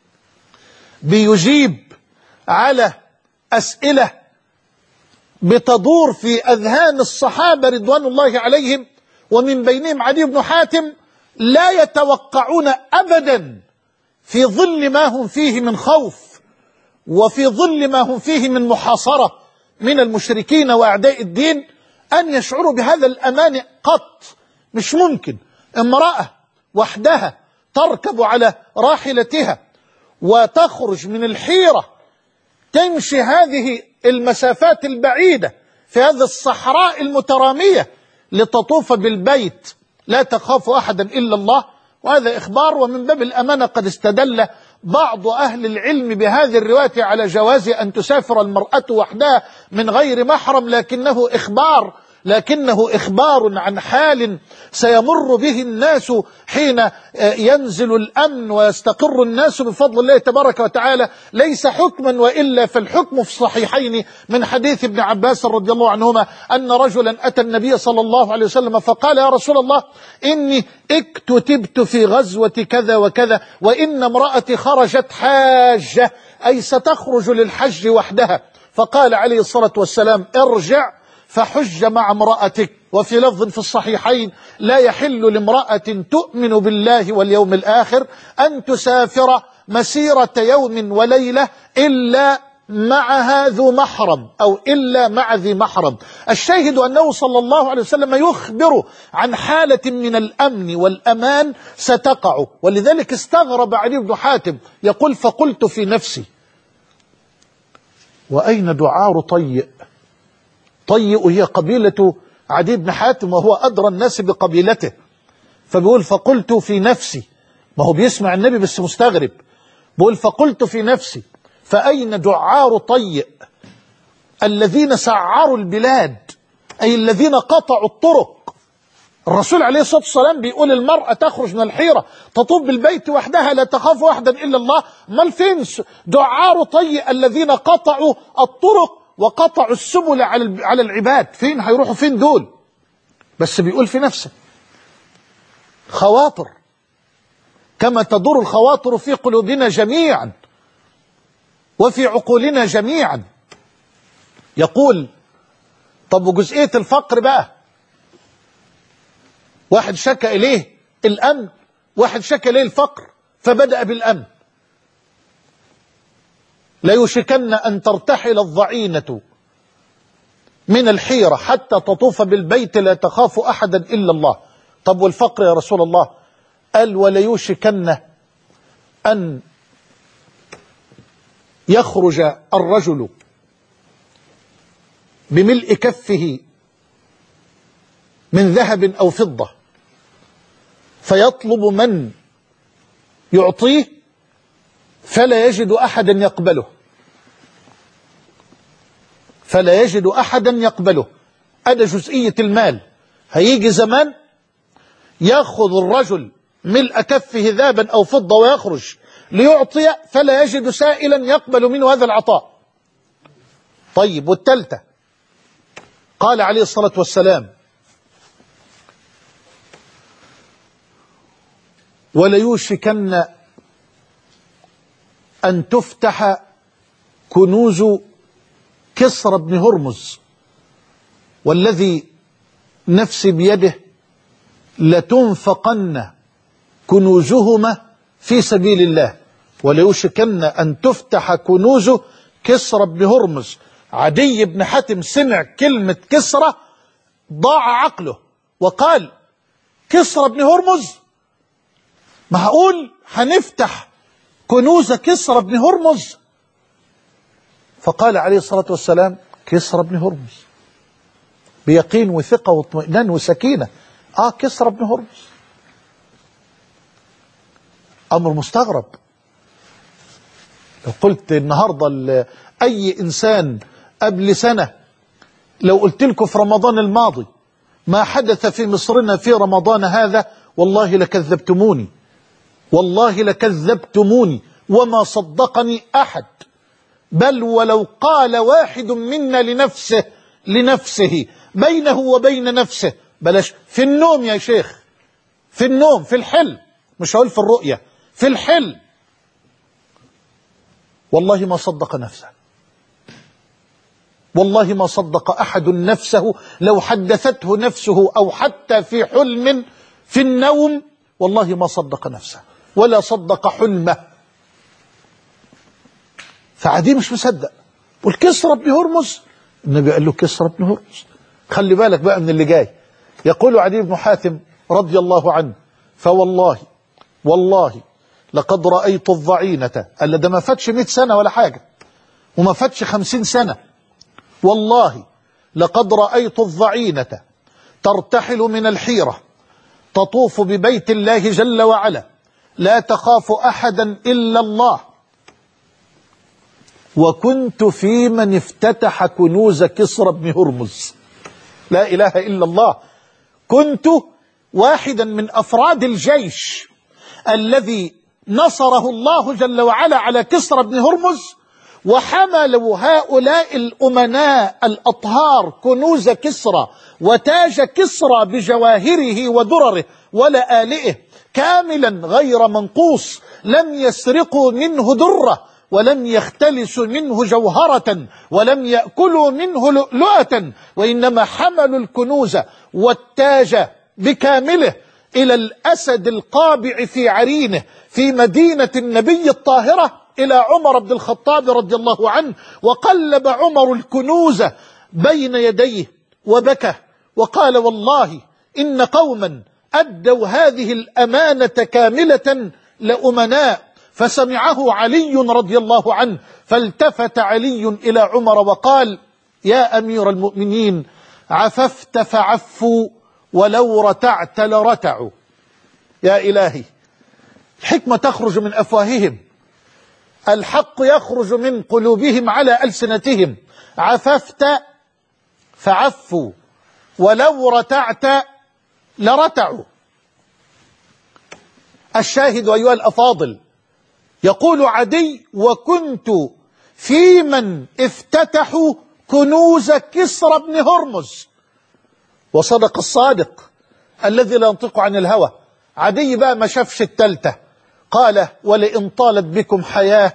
بيجيب على أسئلة بتدور في أذهان الصحابة رضوان الله عليهم، ومن بينهم عدي بن حاتم، لا يتوقعون أبدا في ظل ما هم فيه من خوف، وفي ظل ما هم فيه من محاصرة من المشركين وأعداء الدين، أن يشعروا بهذا الأمان قط. مش ممكن امرأة وحدها تركب على راحلتها وتخرج من الحيرة، تمشي هذه المسافات البعيدة في هذه الصحراء المترامية لتطوف بالبيت لا تخاف أحدا إلا الله. وهذا إخبار، ومن باب الأمانة قد استدل بعض أهل العلم بهذه الرواية على جواز أن تسافر المرأة وحدها من غير محرم، لكنه إخبار عن حال سيمر به الناس حين ينزل الأمن ويستقر الناس بفضل الله تبارك وتعالى، ليس حكما، وإلا فالحكم في الصحيحين من حديث ابن عباس رضي الله عنهما أن رجلا أتى النبي صلى الله عليه وسلم فقال: يا رسول الله، إني اكتتبت في غزوة كذا وكذا، وإن امرأتي خرجت حاجة، أي ستخرج للحج وحدها. فقال عليه الصلاة والسلام: ارجع فحج مع امرأتك. وفي لفظ في الصحيحين: لا يحل لامرأة تؤمن بالله واليوم الآخر أن تسافر مسيرة يوم وليلة إلا معها ذو محرم، أو إلا مع ذي محرم. الشاهد أنه صلى الله عليه وسلم يخبر عن حالة من الأمن والأمان ستقع. ولذلك استغرب علي بن حاتم، يقول: فقلت في نفسي: وأين دعار طيء؟ طيء هي قبيلة عدي بن حاتم، وهو أدرى الناس بقبيلته. فبيقول: فقلت في نفسي، ما هو بيسمع النبي بس مستغرب، بيقول: فقلت في نفسي: فأين دعار طيء الذين سعروا البلاد، أي الذين قطعوا الطرق. الرسول عليه الصلاة والسلام بيقول المرأة تخرج من الحيرة تطوف بالبيت وحدها لا تخاف أحدا إلا الله. امال فين دعار طيء الذين قطعوا الطرق وقطعوا السبل على العباد؟ فين هيروحوا؟ فين دول؟ بس بيقول في نفسه خواطر كما تدور الخواطر في قلوبنا جميعا وفي عقولنا جميعا. يقول: طب وجزئية الفقر بقى، واحد شكى إليه الأمن واحد شكى ليه الفقر فبدأ بالأمن. ليوشكن أن ترتحل الضعينة من الحيرة حتى تطوف بالبيت لا تخاف أحدا إلا الله. طب والفقر يا رسول الله؟ قال وليوشكن أن يخرج الرجل بملء كفه من ذهب أو فضة فيطلب من يعطيه فلا يجد أحدا يقبله، فلا يجد أحدا يقبله. أدى جزئية المال. هيجي زمان يأخذ الرجل ملء كفه ذهبا أو فضة ويخرج ليعطي فلا يجد سائلا يقبل منه هذا العطاء. طيب والثالثة، قال عليه الصلاة والسلام وليوشكن أن تفتح كنوز كسرى بن هرمز والذي نفسي بيده لتنفقن كنوزهما في سبيل الله. وليوشكن أن تفتح كنوز كسرى بن هرمز. عدي بن حاتم سمع كلمة كسرى ضاع عقله وقال كسرى بن هرمز؟ معقول هنفتح كنوز كسرى بن هرمز؟ فقال عليه الصلاة والسلام كسرى بن هرمز، بيقين وثقة واطمئنان وسكينة. كسرى بن هرمز. أمر مستغرب. لو قلت النهاردة أي إنسان قبل سنة، لو قلت لكم في رمضان الماضي ما حدث في مصرنا في رمضان هذا، والله لكذبتموني، والله لكذبتموني وما صدقني أحد. بل ولو قال واحد منا لنفسه بينه وبين نفسه، بلاش في النوم يا شيخ، في النوم، في الحلم، مش هقول في الرؤية، في الحلم، والله ما صدق نفسه، والله ما صدق أحد نفسه لو حدثته نفسه أو حتى في حلم في النوم، والله ما صدق نفسه ولا صدق حلمه. فعدي مش مصدق. والكسرى بن هرمز، النبي قال له كسرى بن هرمز. خلي بالك بقى من اللي جاي. يقول عدي بن حاتم رضي الله عنه والله لقد رأيت الضعينة، قال ده ما فاتش 100 سنة ولا حاجة وما فاتش 50 سنة، والله لقد رأيت الضعينة ترتحل من الحيرة تطوف ببيت الله جل وعلا لا تخاف أحدا إلا الله، وكنت في من افتتح كنوز كسرى بن هرمز. لا إله إلا الله. كنت واحدا من أفراد الجيش الذي نصره الله جل وعلا على كسرى بن هرمز، وحملوا هؤلاء الأمناء الأطهار كنوز كسرى وتاج كسرى بجواهره ودرره ولآلئه كاملا غير منقوص، لم يسرقوا منه درة ولم يختلسوا منه جوهرة ولم يأكلوا منه لؤلؤة، وإنما حملوا الكنوز والتاج بكامله إلى الأسد القابع في عرينه في مدينة النبي الطاهرة إلى عمر بن الخطاب رضي الله عنه، وقلب عمر الكنوز بين يديه وبكى وقال والله إن قوما أدوا هذه الأمانة كاملة لأمناء. فسمعه علي رضي الله عنه فالتفت علي إلى عمر وقال يا أمير المؤمنين عففت فعفوا ولو رتعت لرتعوا. يا إلهي، الحكمة تخرج من أفواههم، الحق يخرج من قلوبهم على ألسنتهم. عففت فعفوا ولو رتعت لرتعوا. الشاهد أيها الأفاضل، يقول عدي وكنت في من افتتحوا كنوز كسرى بن هرمز. وصدق الصادق الذي لا ينطق عن الهوى. عدي بقى ما شافش التالتة، قال ولئن طالت بكم حياة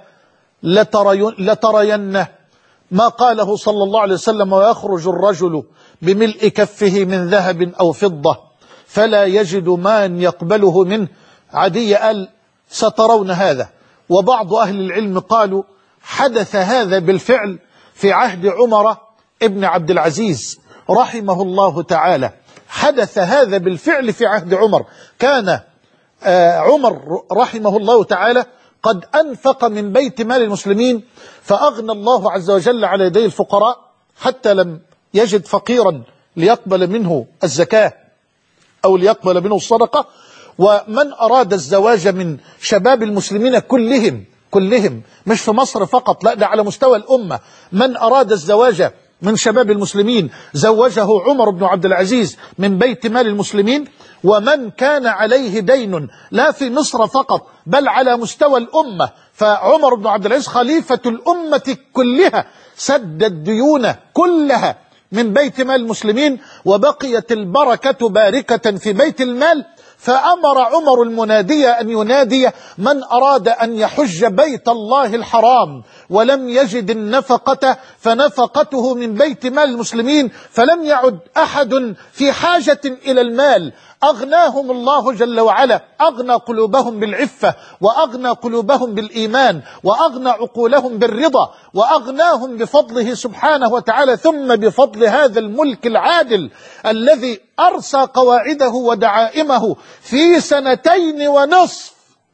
لترين ما قاله صلى الله عليه وسلم ويخرج الرجل بملء كفه من ذهب أو فضة فلا يجد من يقبله منه عدي قال سترون هذا، وبعض أهل العلم قالوا حدث هذا بالفعل في عهد عمر ابن عبد العزيز رحمه الله تعالى. حدث هذا بالفعل في عهد عمر. كان عمر رحمه الله تعالى قد أنفق من بيت مال المسلمين، فأغنى الله عز وجل على يدي الفقراء حتى لم يجد فقيرا ليقبل منه الزكاة أو ليقبل منه الصدقة. ومن أراد الزواج من شباب المسلمين كلهم مش في مصر فقط، لا ده على مستوى الأمة، من أراد الزواج من شباب المسلمين زوجه عمر بن عبد العزيز من بيت مال المسلمين. ومن كان عليه دين لا في مصر فقط بل على مستوى الأمة، فعمر بن عبد العزيز خليفة الأمة كلها سد الديون كلها من بيت مال المسلمين، وبقيت البركة باركة في بيت المال. فأمر عمر المنادي أن ينادي من أراد أن يحج بيت الله الحرام ولم يجد النفقة فنفقته من بيت مال المسلمين، فلم يعد أحد في حاجة إلى المال. أغناهم الله جل وعلا، أغنى قلوبهم بالعفة، وأغنى قلوبهم بالإيمان، وأغنى عقولهم بالرضا، وأغناهم بفضله سبحانه وتعالى، ثم بفضل هذا الملك العادل الذي أرسى قواعده ودعائمه في 2.5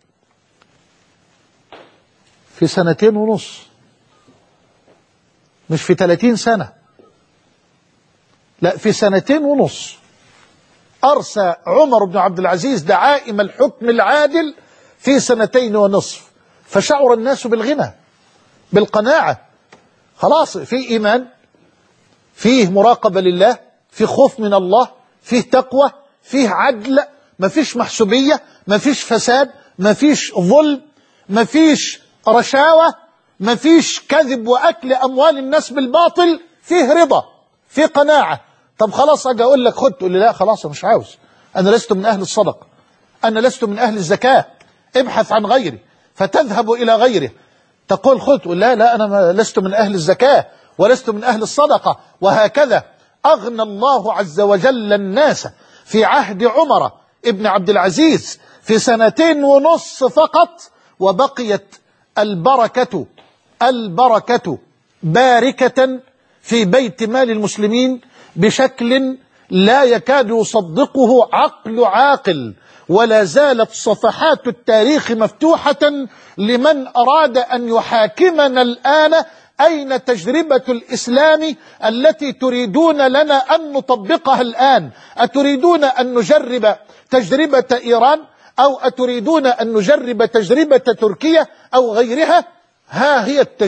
في 2.5 مش في 30 سنة، لا في 2.5 أرسى عمر بن عبد العزيز دعائم الحكم العادل في 2.5. فشعر الناس بالغنى بالقناعة، خلاص في إيمان، فيه مراقبة لله، فيه خوف من الله، فيه تقوى، فيه عدل، ما فيش محسوبية، ما فيش فساد، ما فيش ظلم، ما فيش رشاوة، ما فيش كذب وأكل أموال الناس بالباطل، فيه رضا، فيه قناعة. طب خلاص أجي أقول لك خد، تقول لي لا خلاص مش عاوز، أنا لست من أهل الصدقة، أنا لست من أهل الزكاة، ابحث عن غيري، فتذهب إلى غيره. تقول خد، تقول لا أنا لست من أهل الزكاة ولست من أهل الصدقة، وهكذا. أغنى الله عز وجل الناس في عهد عمر ابن عبد العزيز في 2.5 فقط، وبقيت البركة باركة في بيت مال المسلمين بشكل لا يكاد يصدقه عقل عاقل. ولا زالت صفحات التاريخ مفتوحة لمن أراد أن يحاكمنا الآن. أين تجربة الإسلام التي تريدون لنا أن نطبقها الآن؟ أتريدون أن نجرب تجربة إيران، أو أتريدون أن نجرب تجربة تركيا أو غيرها؟ ها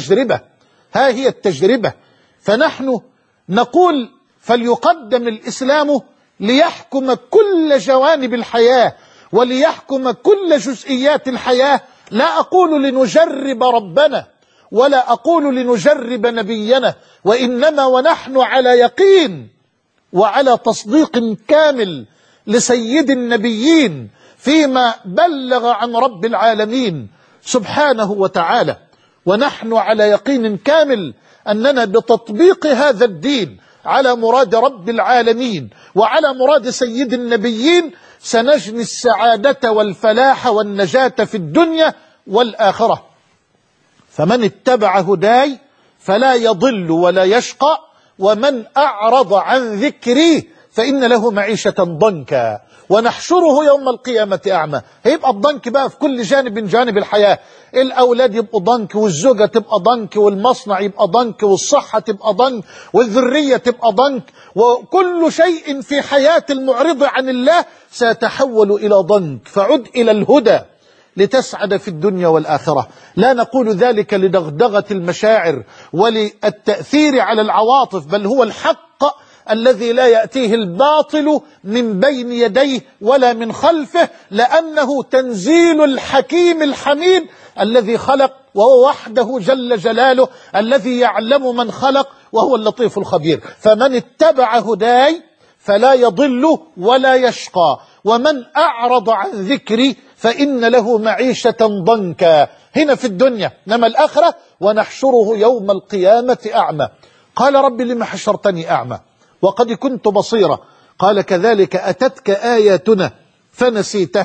هي التجربة. فنحن نقول فليقدم الإسلام ليحكم كل جوانب الحياة وليحكم كل جزئيات الحياة. لا أقول لنجرب ربنا ولا أقول لنجرب نبينا، وإنما ونحن على يقين وعلى تصديق كامل لسيد النبيين فيما بلغ عن رب العالمين سبحانه وتعالى، ونحن على يقين كامل أننا بتطبيق هذا الدين على مراد رب العالمين وعلى مراد سيد النبيين سنجني السعادة والفلاح والنجاة في الدنيا والآخرة. فمن اتبع هداي فلا يضل ولا يشقى، ومن أعرض عن ذكري فإن له معيشة ضنكا ونحشره يوم القيامة أعمى. هيبقى الضنك بقى في كل جانب الحياة. الأولاد يبقوا ضنك، والزوجة تبقى ضنك، والمصنع يبقى ضنك، والصحة تبقى ضنك، والذرية تبقى ضنك، وكل شيء في حياة المعرض عن الله سيتحول إلى ضنك. فعد إلى الهدى لتسعد في الدنيا والآخرة. لا نقول ذلك لدغدغة المشاعر وللتأثير على العواطف، بل هو الحق الذي لا يأتيه الباطل من بين يديه ولا من خلفه، لأنه تنزيل الحكيم الحميد الذي خلق، وهو وحده جل جلاله الذي يعلم من خلق وهو اللطيف الخبير. فمن اتبع هداي فلا يضل ولا يشقى، ومن أعرض عن ذكري فإن له معيشة ضنكا هنا في الدنيا، إنما الآخرة ونحشره يوم القيامة أعمى. قال رب لما حشرتني أعمى وقد كنت بصيرا؟ قال كذلك أتتك آياتنا فنسيتها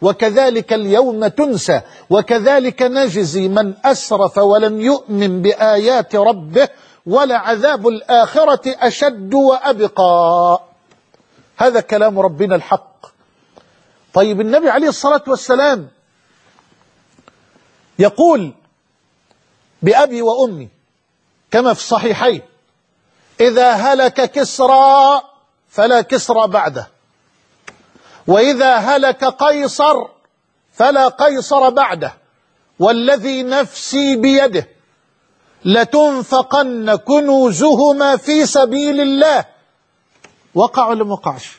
وكذلك اليوم تنسى، وكذلك نجزي من أسرف ولم يؤمن بآيات ربه، ولعذاب الآخرة أشد وأبقى. هذا كلام ربنا الحق. طيب النبي عليه الصلاة والسلام يقول بأبي وأمي كما في الصحيحين: إذا هلك كسرى فلا كسرى بعده، وإذا هلك قيصر فلا قيصر بعده، والذي نفسي بيده لتنفقن كنوزهما في سبيل الله. وقع ولا ما وقعش؟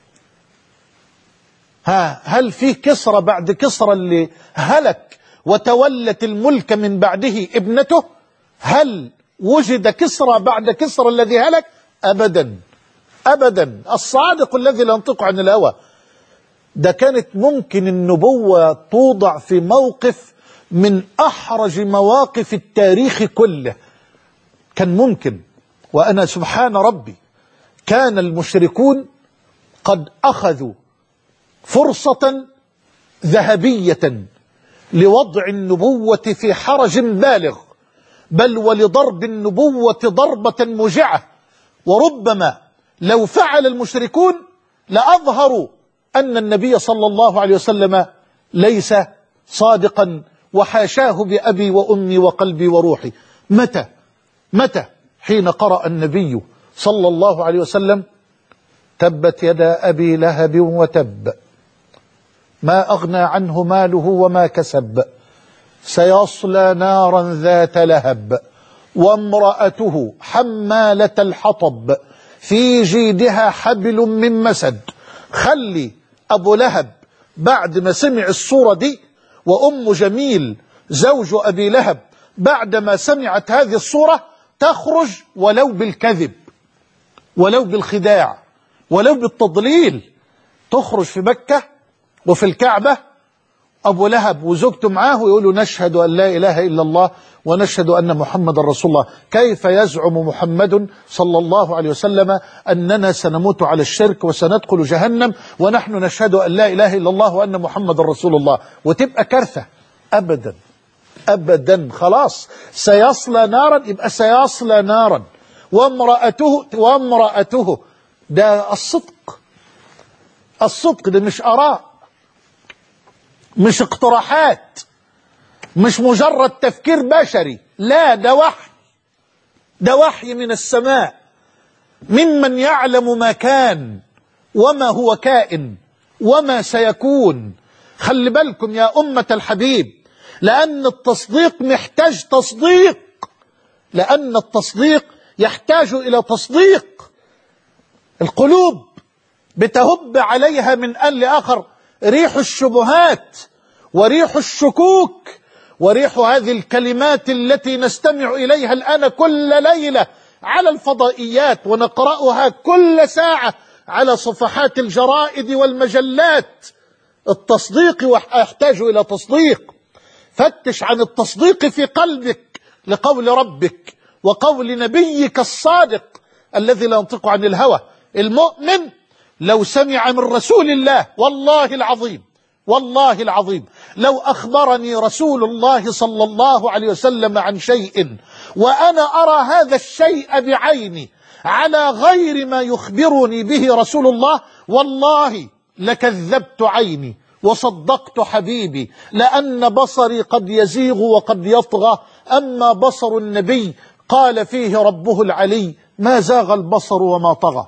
هل فيه كسرى بعد كسرى اللي هلك وتولت الملك من بعده ابنته؟ هل وجد كسرى بعد كسرى الذي هلك؟ أبدا أبدا. الصادق الذي لا ينطق عن الهوى. ده كانت ممكن النبوة توضع في موقف من أحرج مواقف التاريخ كله، كان ممكن. وأنا سبحان ربي كان المشركون قد أخذوا فرصة ذهبية لوضع النبوة في حرج بالغ، بل ولضرب النبوة ضربة موجعة. وربما لو فعل المشركون لأظهروا أن النبي صلى الله عليه وسلم ليس صادقا، وحاشاه بأبي وأمي وقلبي وروحي. متى حين قرأ النبي صلى الله عليه وسلم: تبت يدا أبي لهب وتب، ما أغنى عنه ماله وما كسب، سيصلى نارا ذات لهب، وامرأته حمالة الحطب، في جيدها حبل من مسد. خلي أبو لهب بعد ما سمع الصورة دي، وأم جميل زوج أبي لهب بعدما سمعت هذه الصورة، تخرج ولو بالكذب، ولو بالخداع، ولو بالتضليل. تخرج في مكة وفي الكعبة أبو لهب وزوجته معاه يقولوا: نشهد أن لا إله إلا الله ونشهد أن محمد رسول الله. كيف يزعم محمد صلى الله عليه وسلم أننا سنموت على الشرك وسندخل جهنم ونحن نشهد أن لا إله إلا الله وأن محمد رسول الله؟ وتبقى كارثة. أبدا أبدا. خلاص سيصلى نارا، يبقى سيصلى نارا. وامرأته ده الصدق ده مش آراء، مش اقتراحات، مش مجرد تفكير بشري، لا، ده وحي من السماء، ممن يعلم ما كان وما هو كائن وما سيكون. خلي بالكم يا أمة الحبيب، لأن التصديق محتاج تصديق، لأن التصديق يحتاج إلى تصديق. القلوب بتهب عليها من آن لآخر ريح الشبهات وريح الشكوك وريح هذه الكلمات التي نستمع إليها الآن كل ليلة على الفضائيات ونقرأها كل ساعة على صفحات الجرائد والمجلات. التصديق يحتاج إلى تصديق. فتش عن التصديق في قلبك لقول ربك وقول نبيك الصادق الذي لا ينطق عن الهوى. المؤمن لو سمع من رسول الله، والله العظيم لو أخبرني رسول الله صلى الله عليه وسلم عن شيء وأنا أرى هذا الشيء بعيني على غير ما يخبرني به رسول الله، والله لكذبت عيني وصدقت حبيبي، لأن بصري قد يزيغ وقد يطغى، أما بصر النبي قال فيه ربه العلي: ما زاغ البصر وما طغى.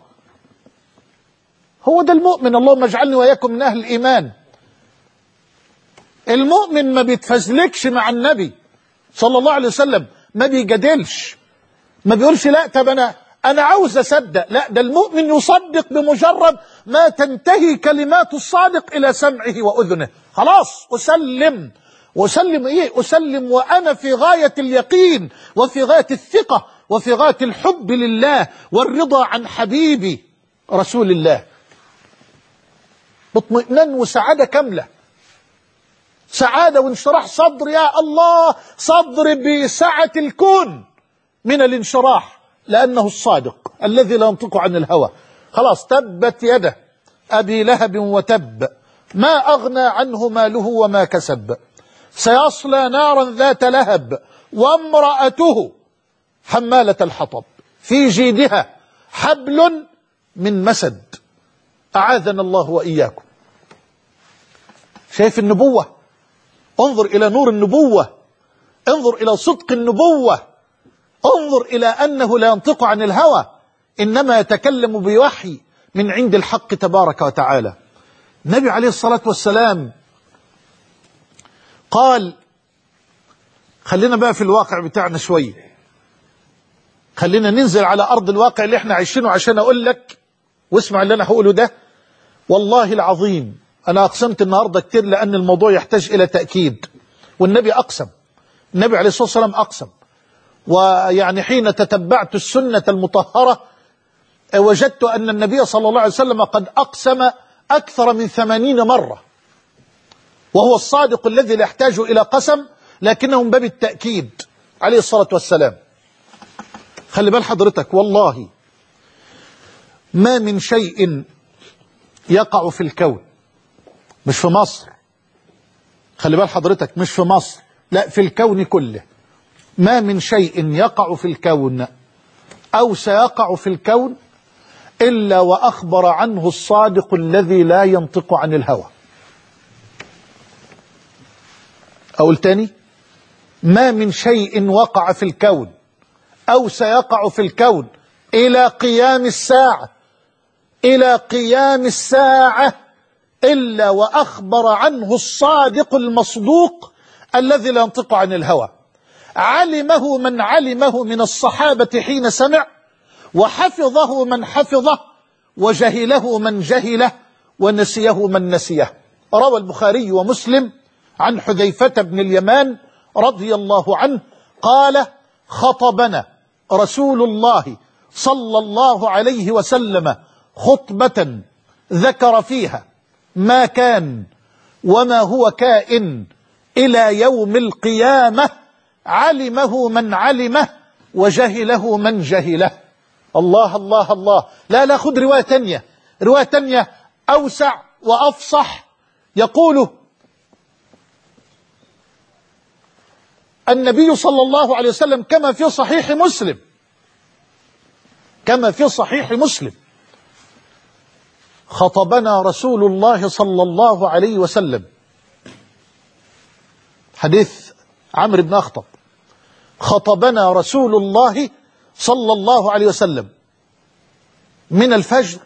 هو ده المؤمن. اللهم اجعلني وإياكم من أهل الإيمان. المؤمن ما بيتفزلكش مع النبي صلى الله عليه وسلم، ما بيجادلش، ما بيقولش لا طب أنا عاوز أصدق. لا، ده المؤمن يصدق بمجرد ما تنتهي كلمات الصادق إلى سمعه وأذنه. خلاص أسلم إيه؟ أسلم وأنا في غاية اليقين وفي غاية الثقة وفي غاية الحب لله والرضا عن حبيبي رسول الله، باطمئنان وسعادة كاملة، سعادة وانشراح صدر. يا الله، صدر بسعة الكون من الانشراح، لأنه الصادق الذي لا ينطق عن الهوى. خلاص، تبت يده أبي لهب وتب، ما أغنى عنه ماله وما كسب، سيصلى نارا ذات لهب وامرأته حمالة الحطب في جيدها حبل من مسد. أعاذنا الله وإياكم. شايف النبوة؟ انظر إلى نور النبوة، انظر إلى صدق النبوة، انظر إلى أنه لا ينطق عن الهوى، إنما يتكلم بوحي من عند الحق تبارك وتعالى. النبي عليه الصلاة والسلام قال، خلينا بقى في الواقع بتاعنا شوية، خلينا ننزل على أرض الواقع اللي احنا عايشينه عشان أقول لك، واسمع اللي أنا هقوله ده. والله العظيم أنا أقسمت النهاردة كتير لأن الموضوع يحتاج إلى تأكيد، والنبي أقسم، النبي عليه الصلاة والسلام أقسم. ويعني حين تتبعت السنة المطهرة وجدت أن النبي صلى الله عليه وسلم قد أقسم أكثر من 80 مرة، وهو الصادق الذي لا يحتاج إلى قسم، لكنه من باب التأكيد عليه الصلاة والسلام. خلي بال حضرتك، والله ما من شيء يقع في الكون، مش في مصر، خلي بال حضرتك، مش في مصر، لا في الكون كله، ما من شيء يقع في الكون أو سيقع في الكون إلا وأخبر عنه الصادق الذي لا ينطق عن الهوى. أقول تاني، ما من شيء وقع في الكون أو سيقع في الكون إلى قيام الساعة، إلى قيام الساعة، إلا وأخبر عنه الصادق المصدوق الذي لا ينطق عن الهوى. علمه من علمه من الصحابة حين سمع، وحفظه من حفظه، وجهله من جهله، ونسيه من نسيه. روى البخاري ومسلم عن حذيفة بن اليمان رضي الله عنه قال: خطبنا رسول الله صلى الله عليه وسلم خطبة ذكر فيها ما كان وما هو كائن إلى يوم القيامة، علمه من علمه وجهله من جهله. الله الله الله. لا لا، خذ رواية تانية، رواية تانية أوسع وأفصح، يقول النبي صلى الله عليه وسلم كما في صحيح مسلم، كما في صحيح مسلم: خطبنا رسول الله صلى الله عليه وسلم، حديث عمرو بن أخطب، خطبنا رسول الله صلى الله عليه وسلم من الفجر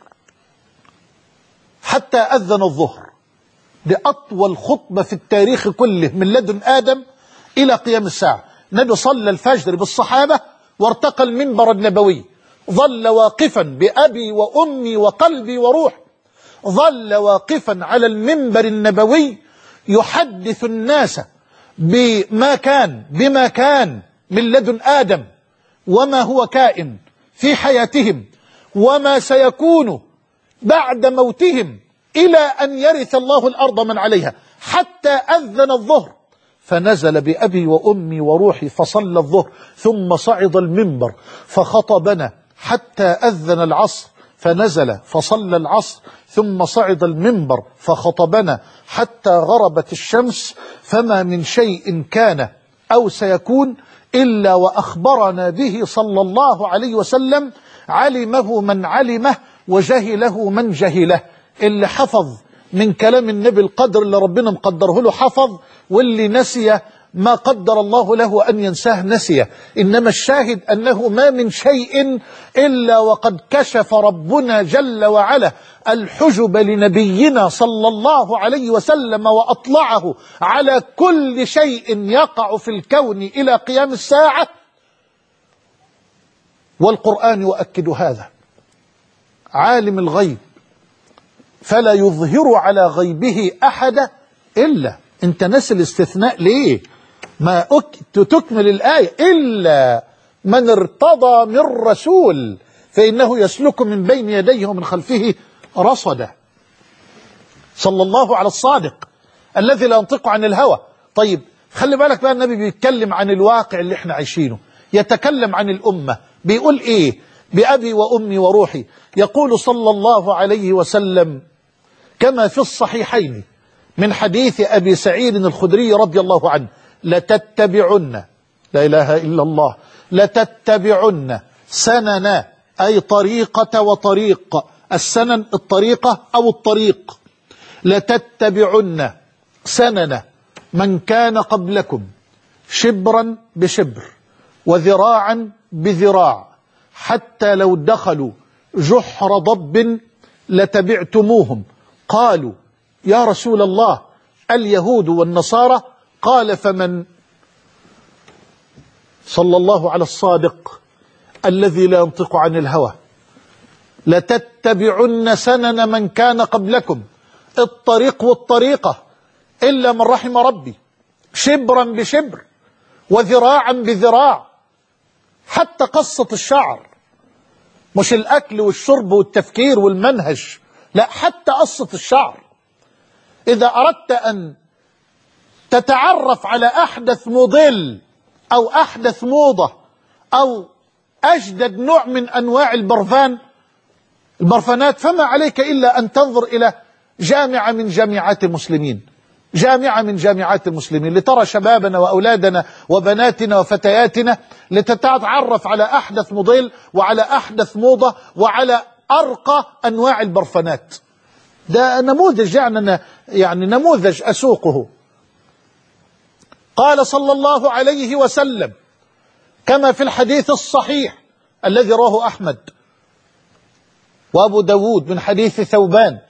حتى أذن الظهر. دي أطول خطبة في التاريخ كله من لدن آدم إلى قيام الساعة. النبي صلى الفجر بالصحابة وارتقى المنبر النبوي، ظل واقفا بأبي وأمي وقلبي وروح، ظل واقفا على المنبر النبوي يحدث الناس بما كان من لدن آدم، وما هو كائن في حياتهم، وما سيكون بعد موتهم، إلى أن يرث الله الأرض من عليها، حتى أذن الظهر فنزل بأبي وأمي وروحي فصلى الظهر، ثم صعد المنبر فخطبنا حتى أذن العصر فنزل فصلى العصر، ثم صعد المنبر فخطبنا حتى غربت الشمس. فما من شيء كان أو سيكون إلا وأخبرنا به صلى الله عليه وسلم، علمه من علمه وجهله من جهله. اللي حفظ من كلام النبي القدر اللي ربنا مقدره له حفظ، واللي نسي ما قدر الله له أن ينساه نسيه. إنما الشاهد أنه ما من شيء إلا وقد كشف ربنا جل وعلا الحجب لنبينا صلى الله عليه وسلم، وأطلعه على كل شيء يقع في الكون إلى قيام الساعة. والقرآن يؤكد هذا: عالم الغيب فلا يظهر على غيبه أحد إلا. أنت ناسي الاستثناء ليه؟ ما تكمل الآية: إلا من ارتضى من رسول فإنه يسلك من بين يديه ومن خلفه رصدا. صلى الله على الصادق الذي لا ينطق عن الهوى. طيب خلي بالك بقى، النبي بيتكلم عن الواقع اللي احنا عايشينه، يتكلم عن الأمة، بيقول إيه؟ بأبي وأمي وروحي. يقول صلى الله عليه وسلم كما في الصحيحين من حديث أبي سعيد الخدري رضي الله عنه: لتتبعن، لا إله إلا الله، لتتبعن سنن، أي طريقة وطريق، السنن الطريقة أو الطريق، لتتبعن سنن من كان قبلكم شبرا بشبر وذراعا بذراع، حتى لو دخلوا جحر ضب لتبعتموهم. قالوا: يا رسول الله، اليهود والنصارى؟ قال: فمن؟ صلى الله على الصادق الذي لا ينطق عن الهوى: لتتبعن سنن من كان قبلكم، الطريق والطريقة إلا من رحم ربي، شبرا بشبر وذراعا بذراع، حتى قصة الشعر، مش الأكل والشرب والتفكير والمنهج، لا، حتى قصة الشعر. إذا أردت أن تتعرف على أحدث موديل أو أحدث موضة أو أجدد نوع من أنواع البرفانات، فما عليك إلا أن تنظر إلى جامعة من جامعات المسلمين، جامعة من جامعات المسلمين، لترى شبابنا وأولادنا وبناتنا وفتياتنا، لتتعرف على أحدث موديل وعلى أحدث موضة وعلى أرقى أنواع البرفانات. ده نموذج، يعني نموذج أسوقه. قال صلى الله عليه وسلم كما في الحديث الصحيح الذي رواه أحمد وأبو داود من حديث ثوبان: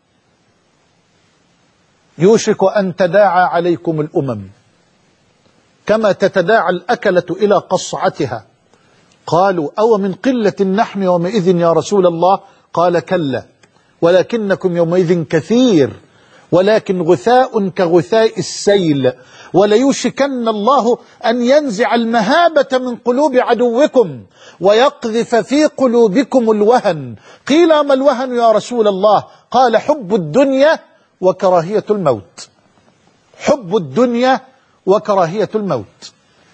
يوشك أن تداعى عليكم الأمم كما تتداعى الأكلة إلى قصعتها. قالوا: أو من قلة نحن يومئذ يا رسول الله؟ قال: كلا، ولكنكم يومئذ كثير، ولكن غثاء كغثاء السيل، وليوشكن الله أن ينزع المهابة من قلوب عدوكم ويقذف في قلوبكم الوهن. قيل: ما الوهن يا رسول الله؟ قال: حب الدنيا وكراهية الموت. حب الدنيا وكراهية الموت.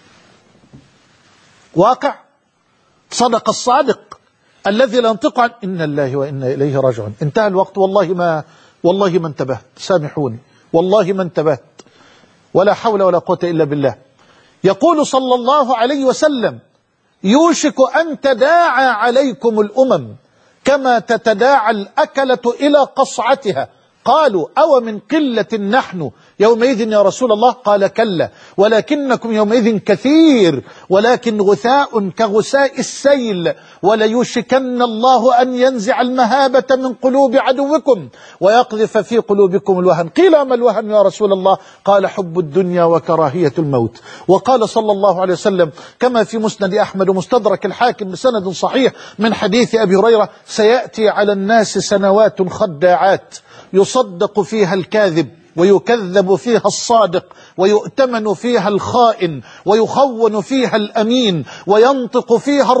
واقع. صدق الصادق الذي لا ينطق عن إن الله وإنا إليه راجعون. انتهى الوقت، والله ما انتبهت، سامحوني، والله ما انتبهت، ولا حول ولا قوة إلا بالله. يقول صلى الله عليه وسلم: يوشك أن تداعى عليكم الأمم كما تتداعى الأكلة إلى قصعتها. قالوا: أو من قلة نحن يومئذ يا رسول الله؟ قال: كلا، ولكنكم يومئذ كثير، ولكن غثاء كغثاء السيل، وليوشكن الله أن ينزع المهابة من قلوب عدوكم ويقذف في قلوبكم الوهن. قيل: ما الوهن يا رسول الله؟ قال: حب الدنيا وكراهية الموت. وقال صلى الله عليه وسلم كما في مسند أحمد ومستدرك الحاكم بسند صحيح من حديث أبي هريرة: سيأتي على الناس سنوات خداعات، يصدق فيها الكاذب ويكذب فيها الصادق، ويؤتمن فيها الخائن، ويخون فيها الأمين، وينطق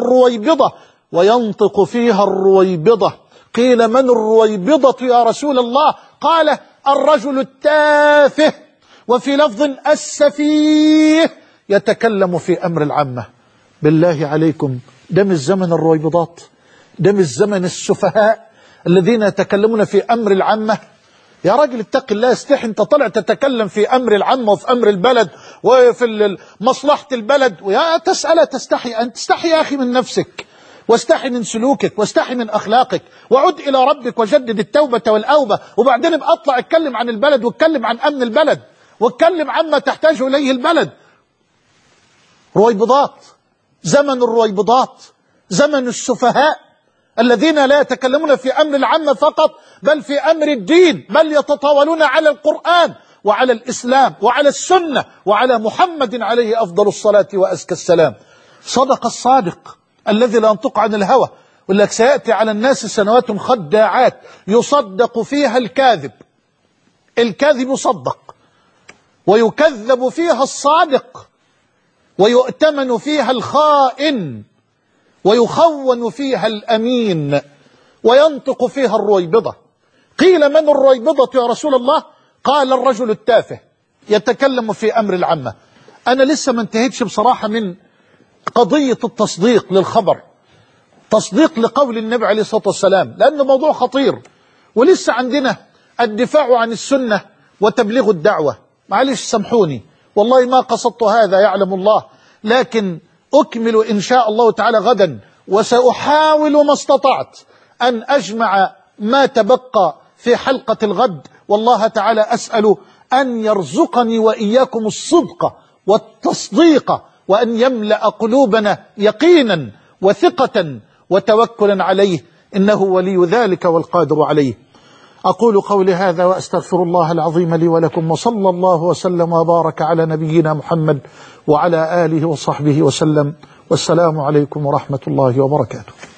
فيها الرويبضة. قيل: من الرويبضة يا رسول الله؟ قال: الرجل التافه، وفي لفظ السفيه، يتكلم في أمر العامة. بالله عليكم، ده مش زمن الرويبضات، ده مش زمن السفهاء الذين يتكلمون في أمر العامة. يا راجل اتق الله، استحي، انت طلع تتكلم في أمر العامة وفي أمر البلد وفي مصلحة البلد، ويا تسأل تستحي، أن تستحي يا أخي من نفسك، واستحي من سلوكك، واستحي من أخلاقك، وعد إلى ربك وجدد التوبة والأوبة، وبعدين ابقى اطلع اتكلم عن البلد، واتكلم عن أمن البلد، واتكلم عما تحتاج إليه البلد. رويبضات، زمن الرويبضات، زمن السفهاء الذين لا يتكلمون في أمر العامة فقط، بل في أمر الدين، بل يتطاولون على القرآن وعلى الإسلام وعلى السنة وعلى محمد عليه أفضل الصلاة وأزكى السلام. صدق الصادق الذي لا ينطق عن الهوى، يقول لك: سيأتي على الناس سنوات خداعات يصدق فيها الكاذب، الكاذب يصدق، ويكذب فيها الصادق، ويؤتمن فيها الخائن، ويخون فيها الأمين، وينطق فيها الرويبضة. قيل: من الرويبضة يا رسول الله؟ قال: الرجل التافه، يتكلم في أمر العامة. أنا لسه ما انتهيتش بصراحة من قضية التصديق للخبر، تصديق لقول النبي عليه الصلاة والسلام، لأنه موضوع خطير، ولسه عندنا الدفاع عن السنة وتبليغ الدعوة. معلش سامحوني، والله ما قصدت هذا يعلم الله، لكن أكمل إن شاء الله تعالى غدا، وسأحاول ما استطعت أن أجمع ما تبقى في حلقة الغد. والله تعالى أسأل أن يرزقني وإياكم الصدق والتصديق، وأن يملأ قلوبنا يقينا وثقة وتوكلا عليه، إنه ولي ذلك والقادر عليه. أقول قولي هذا وأستغفر الله العظيم لي ولكم، وصلى الله وسلم وبارك على نبينا محمد وعلى آله وصحبه وسلم، والسلام عليكم ورحمة الله وبركاته.